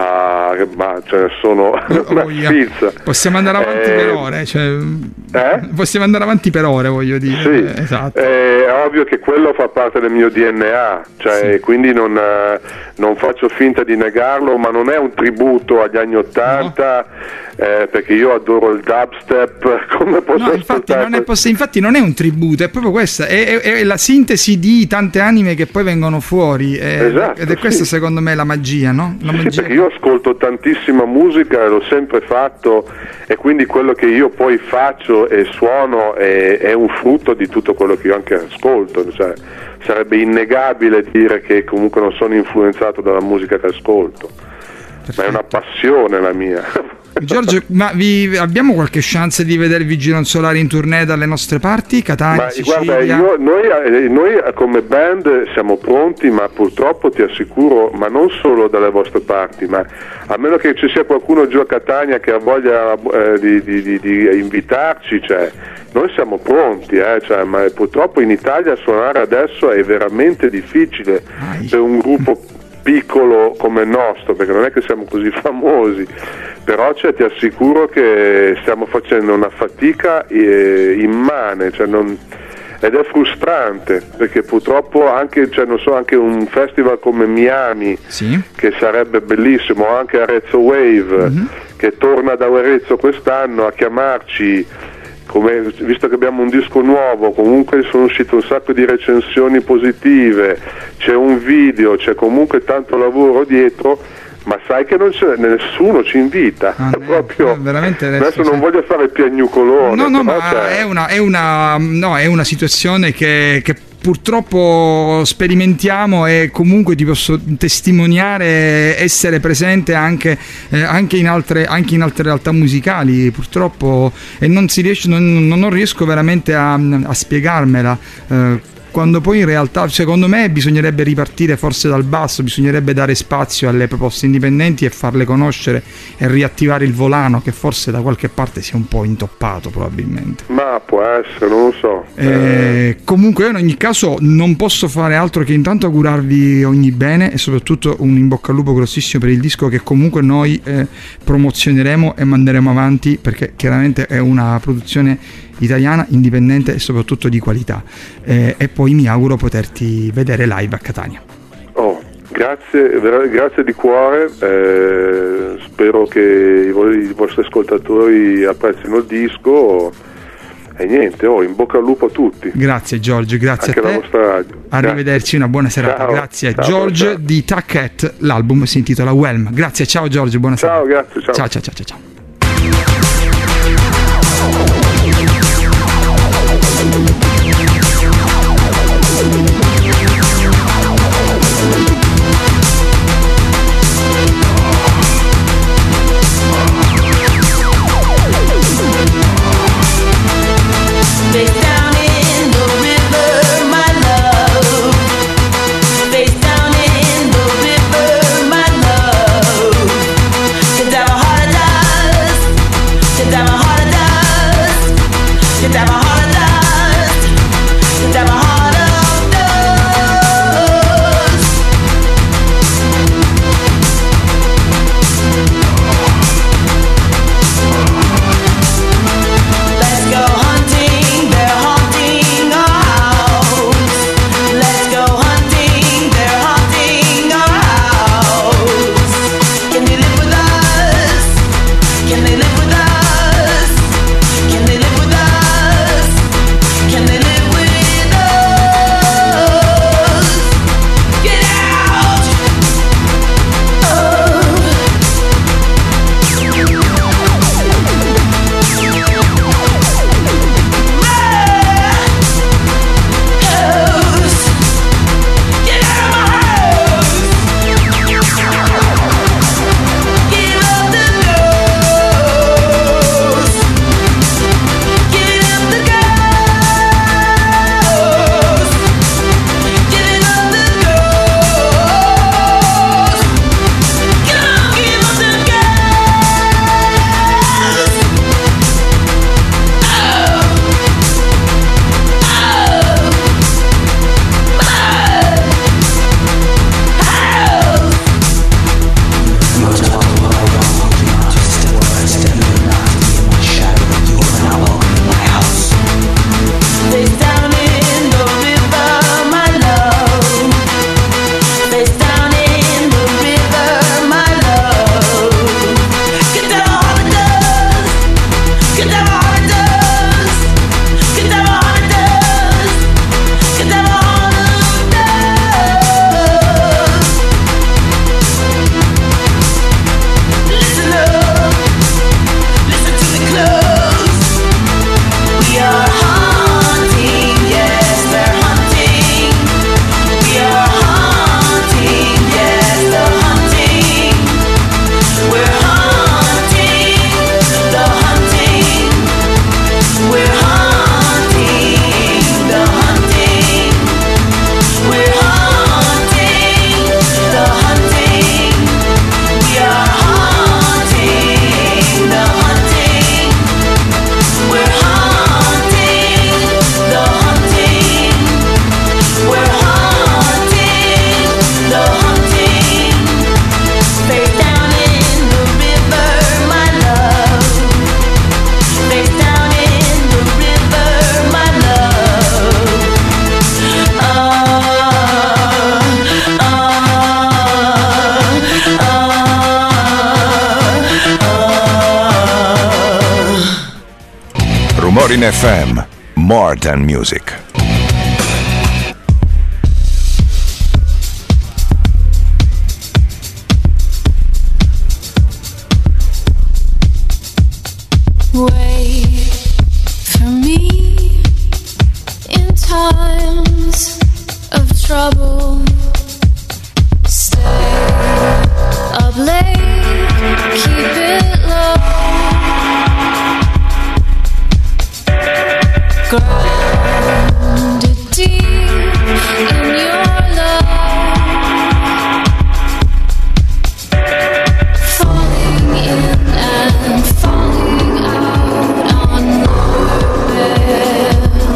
[SPEAKER 6] a, ma ce ne sono una sfilza.
[SPEAKER 4] Possiamo andare avanti
[SPEAKER 6] eh,
[SPEAKER 4] per ore, cioè,
[SPEAKER 6] eh?
[SPEAKER 4] possiamo andare avanti per ore, voglio dire.
[SPEAKER 6] Sì,
[SPEAKER 4] esatto.
[SPEAKER 6] È ovvio che quello fa parte del mio D N A, cioè, sì. Quindi non, eh, non faccio finta di negarlo, ma non è un tributo agli anni ottanta, no. eh, perché io adoro il dubstep, come posso
[SPEAKER 4] no, infatti, non è poss- infatti non è un tributo, è proprio questa, è, è, è la sintesi di tante anime che poi vengono fuori, è,
[SPEAKER 6] esatto,
[SPEAKER 4] ed è questa
[SPEAKER 6] sì.
[SPEAKER 4] secondo me la magia, no? La
[SPEAKER 6] sì,
[SPEAKER 4] magia.
[SPEAKER 6] Sì, perché io ascolto tantissima musica e l'ho sempre fatto, e quindi quello che io poi faccio e suono è, è un frutto di tutto quello che io anche ascolto, cioè, sarebbe innegabile dire che comunque non sono influenzato dalla musica che ascolto. Perfetto. Ma è una passione la mia.
[SPEAKER 4] Giorgio, ma vi, abbiamo qualche chance di vedervi gironzolare in tournée dalle nostre parti? Catania,
[SPEAKER 6] ma,
[SPEAKER 4] Sicilia?
[SPEAKER 6] Guarda, io, noi, noi come band siamo pronti, ma purtroppo ti assicuro, ma non solo dalle vostre parti, ma a meno che ci sia qualcuno giù a Catania che ha voglia eh, di, di, di, di invitarci, cioè, noi siamo pronti, eh, cioè, ma purtroppo in Italia suonare adesso è veramente difficile Ai. per un gruppo piccolo come il nostro, perché non è che siamo così famosi, però cioè, ti assicuro che stiamo facendo una fatica eh, immane, cioè, non, ed è frustrante, perché purtroppo anche, cioè, non so, anche un festival come Miami,
[SPEAKER 4] sì.
[SPEAKER 6] che sarebbe bellissimo, anche Arezzo Wave, mm-hmm. che torna da Arezzo quest'anno a chiamarci, come, visto che abbiamo un disco nuovo, comunque sono uscite un sacco di recensioni positive, c'è un video, c'è comunque tanto lavoro dietro, ma sai che non c'è, nessuno ci invita.
[SPEAKER 4] Ah,
[SPEAKER 6] è proprio,
[SPEAKER 4] veramente
[SPEAKER 6] adesso,
[SPEAKER 4] adesso
[SPEAKER 6] non
[SPEAKER 4] sì.
[SPEAKER 6] voglio fare il piagnucolone.
[SPEAKER 4] No, no, ma
[SPEAKER 6] c'è...
[SPEAKER 4] è una, è una, no, è una situazione che, che purtroppo sperimentiamo, e comunque ti posso testimoniare essere presente anche, eh, anche, in altre, anche in altre realtà musicali, purtroppo, e non si riesce, non, non riesco veramente a, a spiegarmela. Eh, quando poi in realtà secondo me bisognerebbe ripartire forse dal basso, bisognerebbe dare spazio alle proposte indipendenti e farle conoscere e riattivare il volano, che forse da qualche parte si è un po' intoppato probabilmente.
[SPEAKER 6] Ma può essere, non lo so.
[SPEAKER 4] Eh, comunque io in ogni caso non posso fare altro che intanto augurarvi ogni bene, e soprattutto un in bocca al lupo grossissimo per il disco che comunque noi eh, promozioneremo e manderemo avanti, perché chiaramente è una produzione italiana, indipendente e soprattutto di qualità, eh, e poi mi auguro poterti vedere live a Catania.
[SPEAKER 6] Oh, grazie, grazie di cuore, eh, spero che i, i vostri ascoltatori apprezzino il disco, e niente, oh, in bocca al lupo a tutti.
[SPEAKER 4] Grazie Giorgio, grazie
[SPEAKER 6] anche
[SPEAKER 4] a te.
[SPEAKER 6] Alla vostra radio.
[SPEAKER 4] Arrivederci, grazie. Una buona serata.
[SPEAKER 6] Ciao.
[SPEAKER 4] Grazie
[SPEAKER 6] ciao,
[SPEAKER 4] George
[SPEAKER 6] ciao.
[SPEAKER 4] di Tucket, l'album si intitola Whelm. Grazie, ciao Giorgio, buona
[SPEAKER 6] ciao,
[SPEAKER 4] serata.
[SPEAKER 6] Grazie, ciao.
[SPEAKER 4] Ciao, ciao, ciao, ciao.
[SPEAKER 7] Cause I'm a hard time
[SPEAKER 2] Rumori in F M, more than music.
[SPEAKER 7] Wait for me in times of trouble. Stay up late, keep it low. Grounded deep in your love. Falling in and falling out on your bed.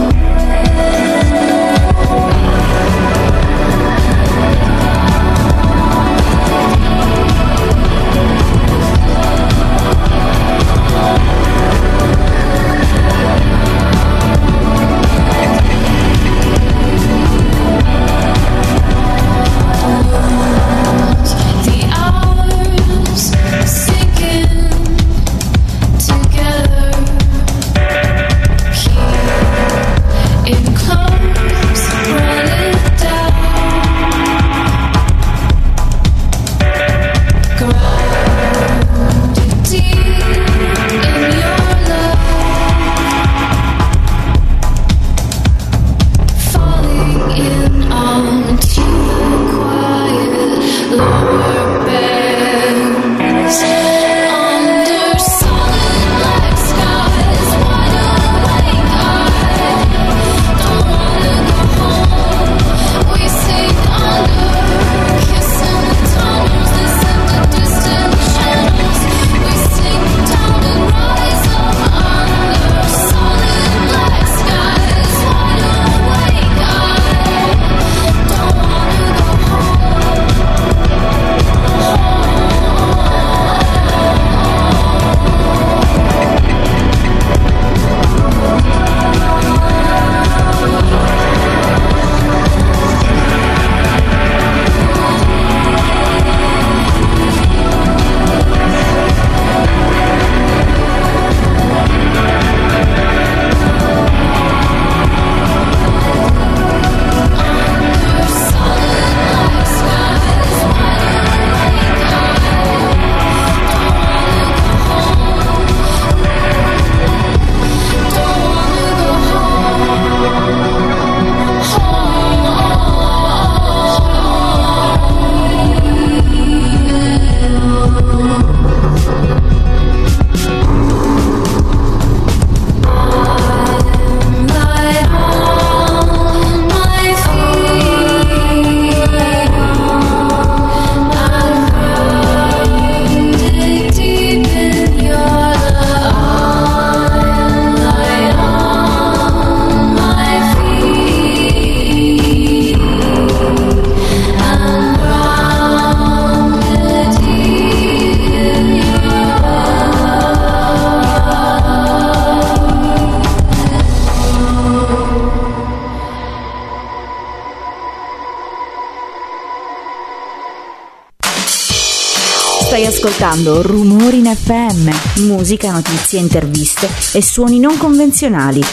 [SPEAKER 8] Stai ascoltando Rumori in F M, musica, notizie, interviste e suoni non convenzionali.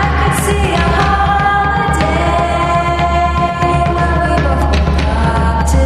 [SPEAKER 7] To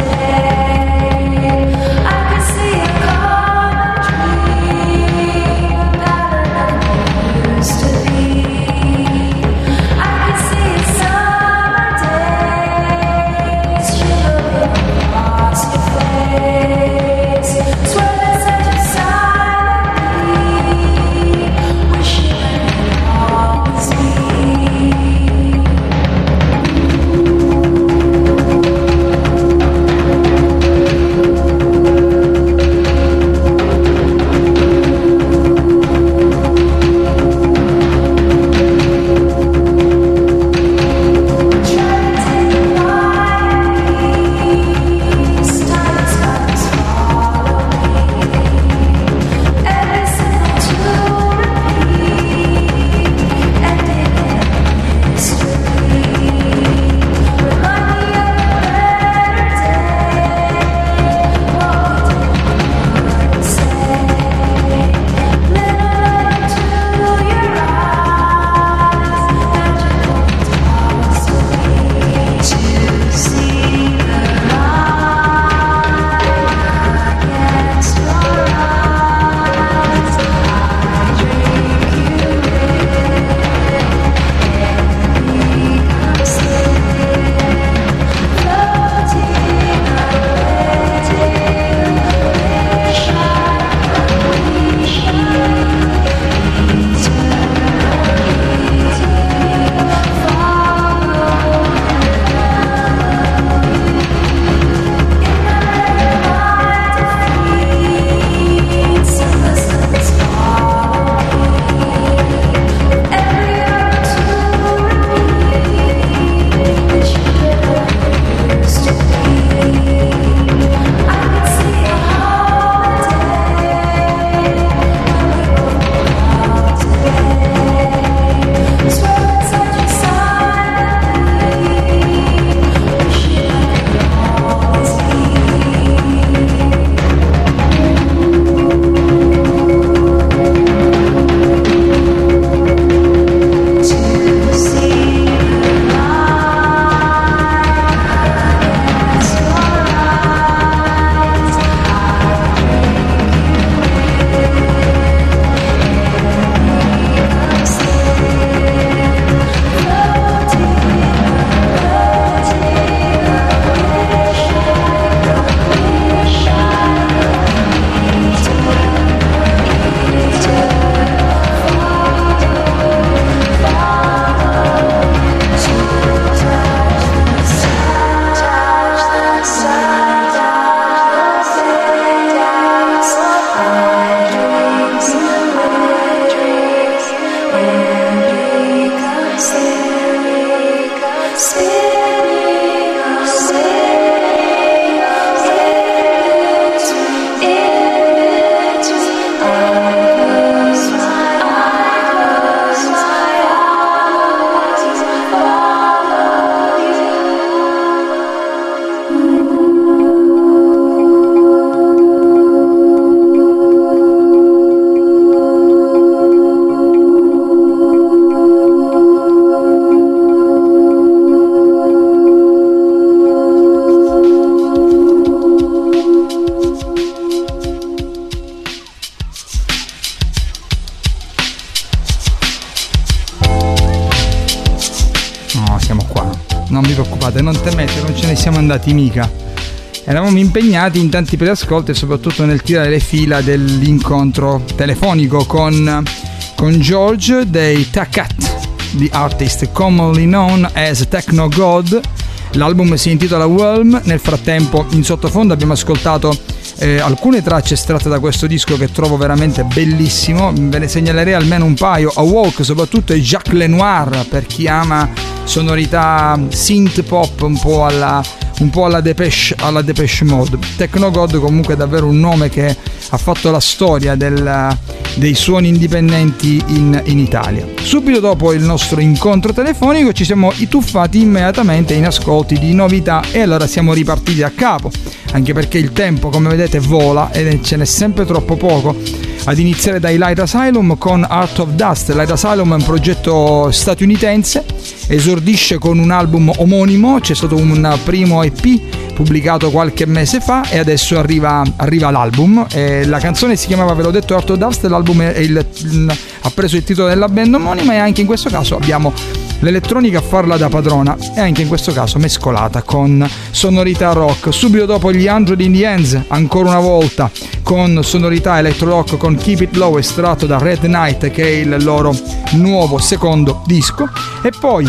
[SPEAKER 4] preoccupate, non temete, non ce ne siamo andati mica. Eravamo impegnati in tanti preascolti e soprattutto nel tirare le fila dell'incontro telefonico con, con George dei Takat, the artist commonly known as Techno God. L'album si intitola Worm. Nel frattempo in sottofondo abbiamo ascoltato eh, alcune tracce estratte da questo disco che trovo veramente bellissimo. Ve ne segnalerei almeno un paio. Awoke soprattutto, e Jacques Lenoir per chi ama sonorità synth pop un po' alla, un po' alla Depeche, alla Depeche Mode. Techno God comunque è davvero un nome che ha fatto la storia del, dei suoni indipendenti in, in Italia. Subito dopo il nostro incontro telefonico ci siamo tuffati immediatamente in ascolti di novità e allora siamo ripartiti da capo, anche perché il tempo, come vedete, vola e ce n'è sempre troppo poco. Ad iniziare dai Light Asylum con Art of Dust. Light Asylum è un progetto statunitense, esordisce con un album omonimo, c'è stato un primo E P pubblicato qualche mese fa e adesso arriva, arriva l'album. E la canzone si chiamava, ve l'ho detto, Art of Dust, l'album è il, ha preso il titolo della band omonima e anche in questo caso abbiamo l'elettronica a farla da padrona e anche in questo caso mescolata con sonorità rock. Subito dopo gli Hundred in the Ends, ancora una volta con sonorità electro rock con Keep It Low, estratto da Red Night, che è il loro nuovo secondo disco. E poi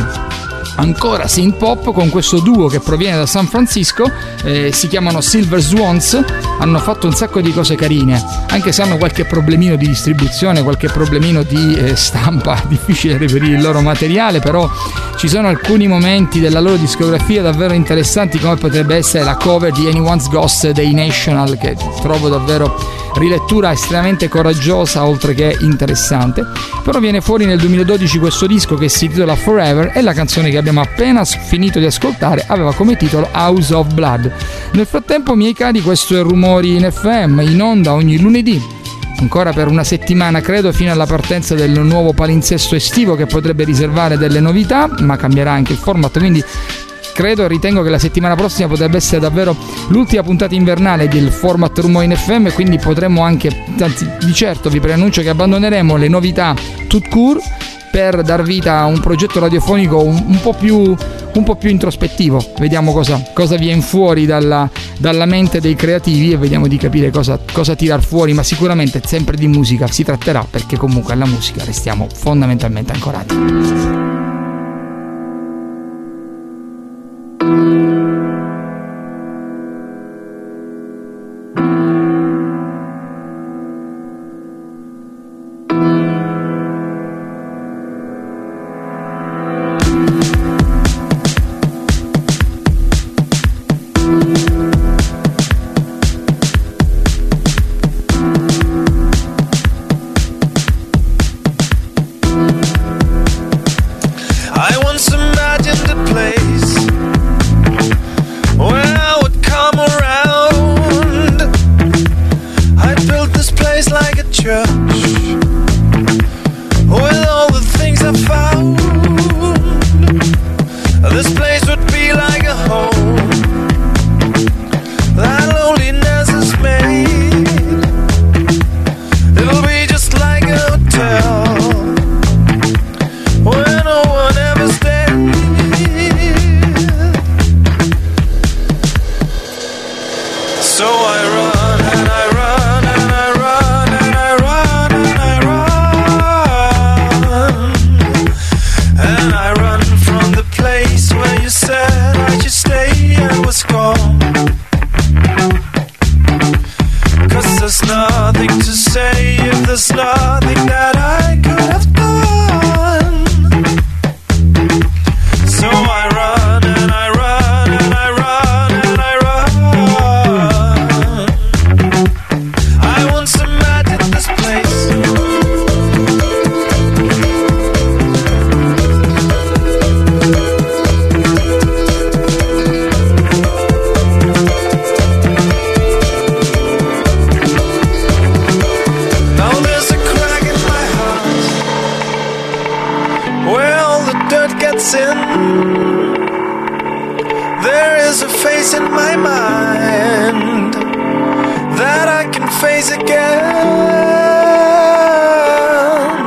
[SPEAKER 4] ancora synth pop con questo duo che proviene da San Francisco, eh, si chiamano Silver Swans. Hanno fatto un sacco di cose carine, anche se hanno qualche problemino di distribuzione, qualche problemino di eh, stampa, difficile reperire il loro materiale, però ci sono alcuni momenti della loro discografia davvero interessanti, come potrebbe essere la cover di Anyone's Ghost dei National, che trovo davvero rilettura estremamente coraggiosa oltre che interessante. Però viene fuori nel duemiladodici questo disco che si intitola Forever e la canzone che abbiamo appena finito di ascoltare aveva come titolo House of Blood. Nel frattempo, miei cari, questo è Rumori in F M, in onda ogni lunedì, ancora per una settimana credo, fino alla partenza del nuovo palinsesto estivo che potrebbe riservare delle novità, ma cambierà anche il format, quindi credo e ritengo che la settimana prossima potrebbe essere davvero l'ultima puntata invernale del format Rumori in F M, quindi potremmo anche, anzi di certo vi preannuncio che abbandoneremo le novità tout court per dar vita a un progetto radiofonico un, un po' più un po' più introspettivo. Vediamo cosa, cosa viene fuori dalla, dalla mente dei creativi e vediamo di capire cosa, cosa tirar fuori, ma sicuramente sempre di musica si tratterà, perché comunque alla musica restiamo fondamentalmente ancorati.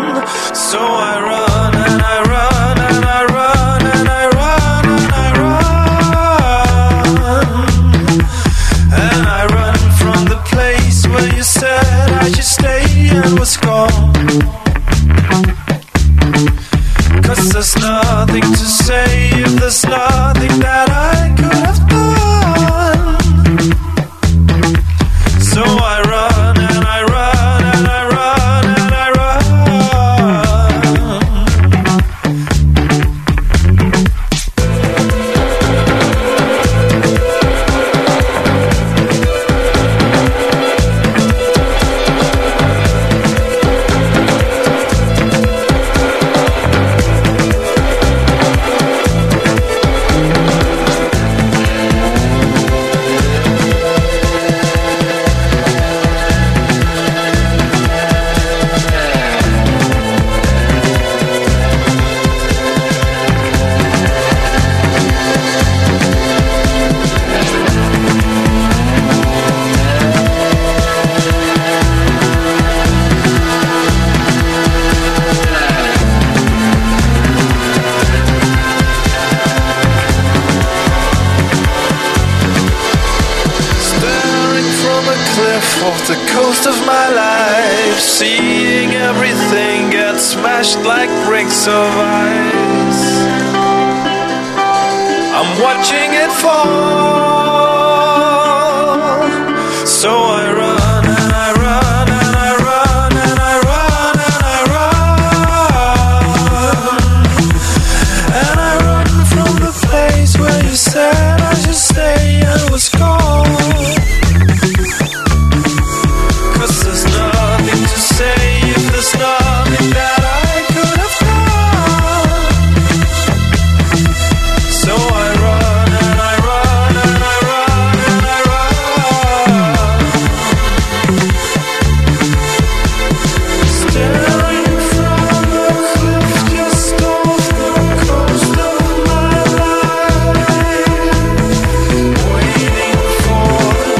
[SPEAKER 1] So I run and I run and I run and I run and I run.
[SPEAKER 9] said I should stay and was gone. Cause there's nothing to say if there's nothing that I could have done. So I run and I run and I run and I run. Off the coast of my life, seeing everything get smashed like bricks of ice. I'm watching it fall, so I run and I run and I run and I run and I run and I run from the place where you said I should stay and was gone. There's nothing that I could have done. So I run and I run and I run and I run. Staring from the cliff just off the coast of my life, waiting for the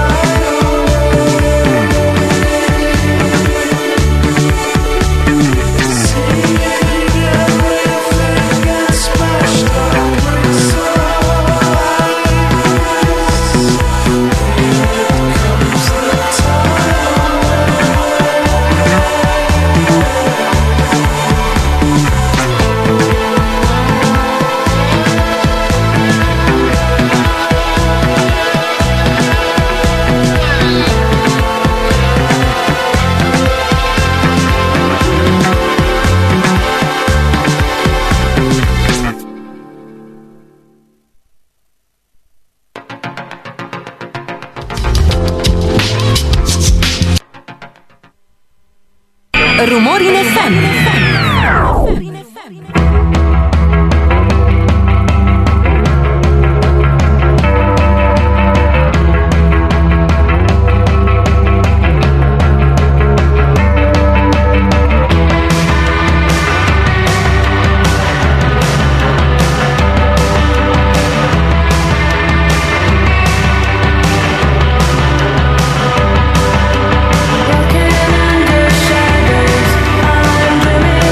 [SPEAKER 3] Rumori in F M.
[SPEAKER 7] Broken under shadows, I'm dreaming.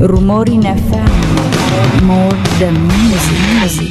[SPEAKER 8] Rumori in F M. More than music.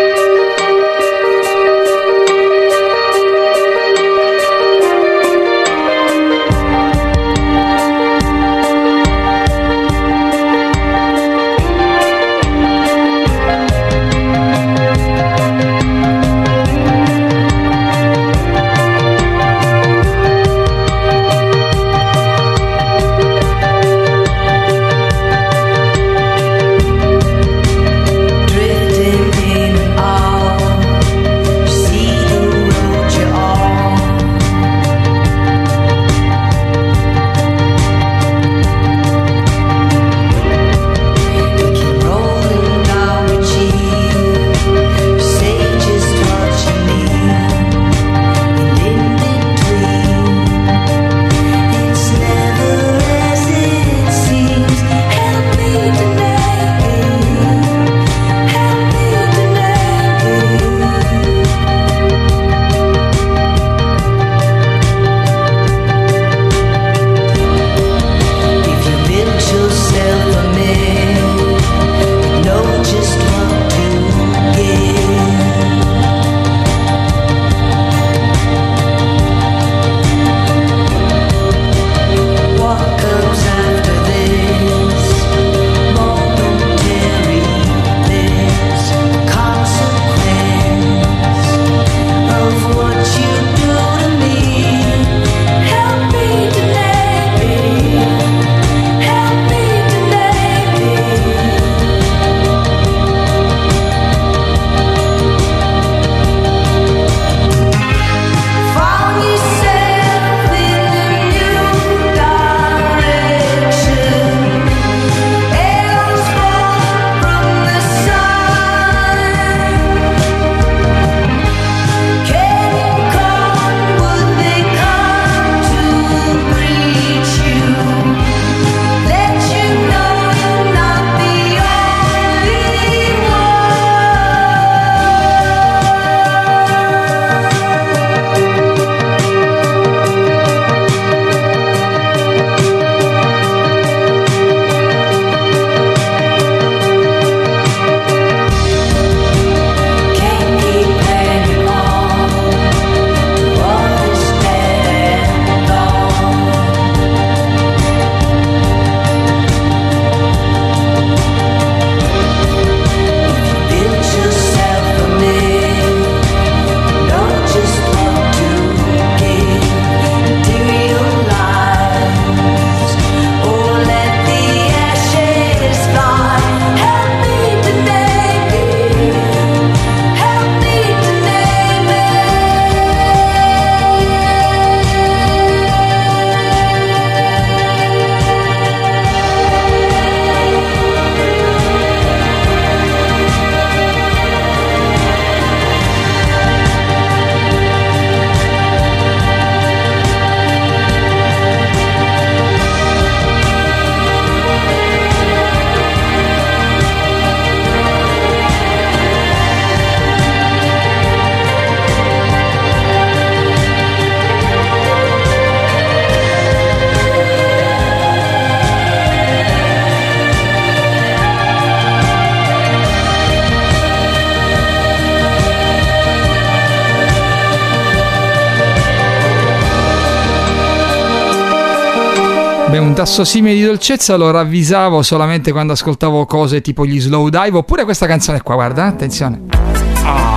[SPEAKER 4] Beh, un tasso simile di dolcezza lo ravvisavo solamente quando ascoltavo cose tipo gli Slow Dive, oppure questa canzone qua, guarda, attenzione. Ah,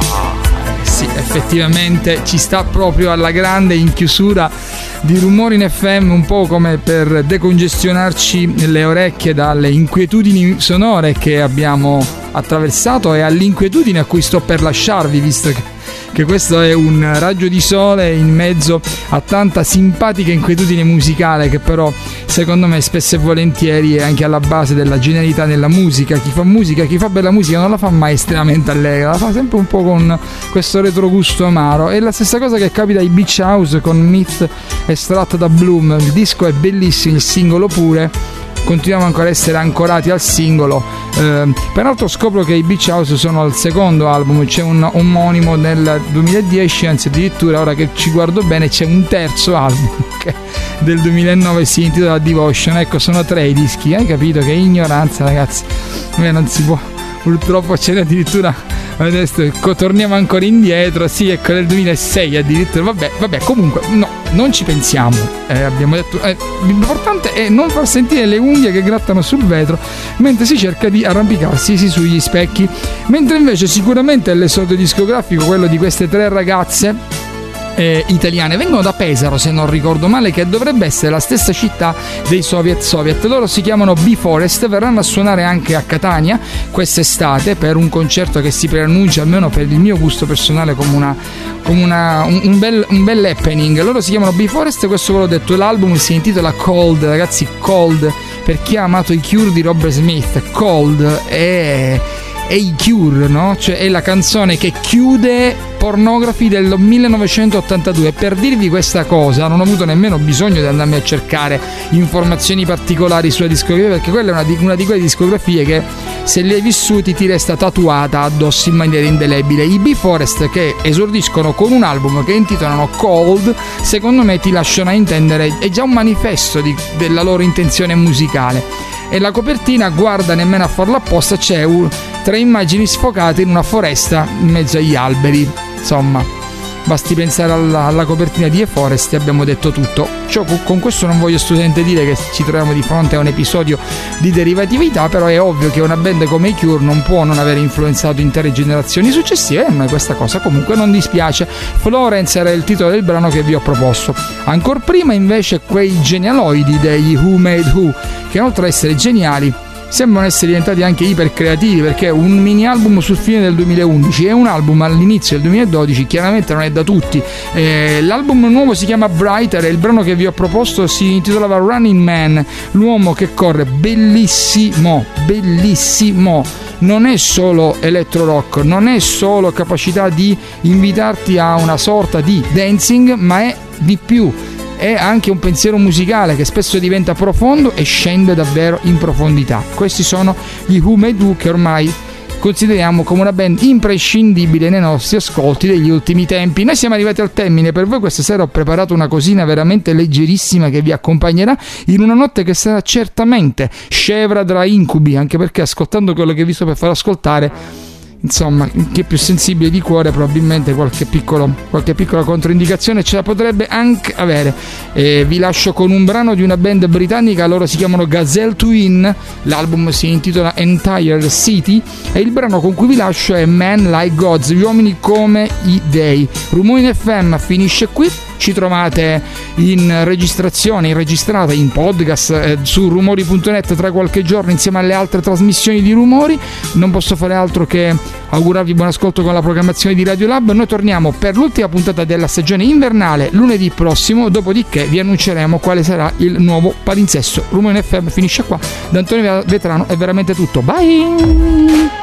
[SPEAKER 4] sì, effettivamente ci sta proprio alla grande in chiusura di Rumori in F M, un po' come per decongestionarci le orecchie dalle inquietudini sonore che abbiamo attraversato e all'inquietudine a cui sto per lasciarvi, visto che che questo è un raggio di sole in mezzo a tanta simpatica inquietudine musicale che però secondo me spesso e volentieri è anche alla base della genialità nella musica. Chi fa musica, chi fa bella musica non la fa mai estremamente allegra, la fa sempre un po' con questo retrogusto amaro. È la stessa cosa che capita ai Beach House con Myth estratto da Bloom. Il disco è bellissimo, il singolo pure. Continuiamo ancora a essere ancorati al singolo. Eh, peraltro scopro che i Beach House sono al secondo album, c'è un omonimo nel duemiladieci, anzi addirittura ora che ci guardo bene c'è un terzo album che del duemilanove, si intitola Devotion. Ecco, sono tre i dischi, hai capito che ignoranza, ragazzi. Beh, non si può, purtroppo c'è addirittura, adesso torniamo ancora indietro, sì, ecco, nel duemilasei addirittura, vabbè, vabbè, comunque no, non ci pensiamo, eh, abbiamo detto, eh, l'importante è non far sentire le unghie che grattano sul vetro mentre si cerca di arrampicarsi sì, sugli specchi, mentre invece sicuramente è l'esordio discografico quello di queste tre ragazze Eh, italiane, vengono da Pesaro se non ricordo male, che dovrebbe essere la stessa città dei Soviet Soviet. Loro si chiamano B-Forest, verranno a suonare anche a Catania quest'estate per un concerto che si preannuncia, almeno per il mio gusto personale, come, una, come una, un, un, bel, un bel happening. Loro si chiamano B-Forest, questo ve l'ho detto, l'album si intitola Cold, ragazzi, Cold, per chi ha amato i Cure di Robert Smith. Cold è... è i Cure, no? Cioè è la canzone che chiude Pornography del millenovecentottantadue. Per dirvi questa cosa non ho avuto nemmeno bisogno di andarmi a cercare informazioni particolari sulla discografia, perché quella è una di, una di quelle discografie che se li hai vissuti ti resta tatuata addosso in maniera indelebile. I B-Forest, che esordiscono con un album che intitolano Cold, secondo me ti lasciano a intendere, è già un manifesto di, della loro intenzione musicale. E la copertina, guarda, nemmeno a farlo apposta, c'è un, tre immagini sfocate in una foresta in mezzo agli alberi. Insomma, basti pensare alla, alla copertina di E-Forest e abbiamo detto tutto. Cioè, con questo non voglio assolutamente dire che ci troviamo di fronte a un episodio di derivatività, però è ovvio che una band come i Cure non può non aver influenzato intere generazioni successive, e a me questa cosa comunque non dispiace. Florence era il titolo del brano che vi ho proposto. Ancora prima invece quei genialoidi degli Who Made Who, che oltre ad essere geniali sembrano essere diventati anche iper creativi, perché un mini album sul fine del duemilaundici e un album all'inizio del duemiladodici chiaramente non è da tutti. Eh, l'album nuovo si chiama Brighter e il brano che vi ho proposto si intitolava Running Man, l'uomo che corre. Bellissimo, bellissimo. Non è solo electro rock, non è solo capacità di invitarti a una sorta di dancing, ma è di più. È anche un pensiero musicale che spesso diventa profondo e scende davvero in profondità. Questi sono gli Who Made Who, che ormai consideriamo come una band imprescindibile nei nostri ascolti degli ultimi tempi. Noi siamo arrivati al termine. Per voi questa sera ho preparato una cosina veramente leggerissima che vi accompagnerà in una notte che sarà certamente scevra da incubi, anche perché ascoltando quello che vi sto per far ascoltare, insomma, chi è più sensibile di cuore probabilmente qualche, piccolo, qualche piccola controindicazione ce la potrebbe anche avere. E vi lascio con un brano di una band britannica, loro si chiamano Gazelle Twin, l'album si intitola Entire City e il brano con cui vi lascio è Men Like Gods, gli uomini come i dei. Rumori in F M finisce qui. Ci trovate in registrazione, in registrata, in podcast eh, su rumori punto net tra qualche giorno insieme alle altre trasmissioni di Rumori. Non posso fare altro che augurarvi buon ascolto con la programmazione di Radio Lab. Noi torniamo per l'ultima puntata della stagione invernale lunedì prossimo, dopodiché vi annunceremo quale sarà il nuovo palinsesto. Rumori in F M finisce qua. Da Antonio Vetrano è veramente tutto. Bye!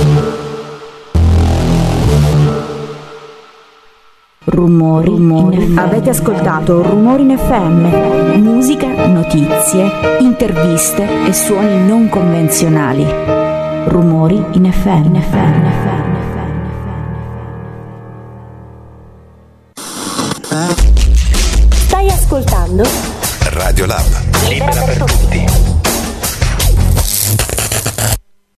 [SPEAKER 8] Rumori, rumori. Avete ascoltato Rumori in F M, musica, notizie, interviste e suoni non convenzionali. Rumori in F M. In F M.
[SPEAKER 10] Stai ascoltando
[SPEAKER 2] Radio Lab.
[SPEAKER 10] Libera per tutti.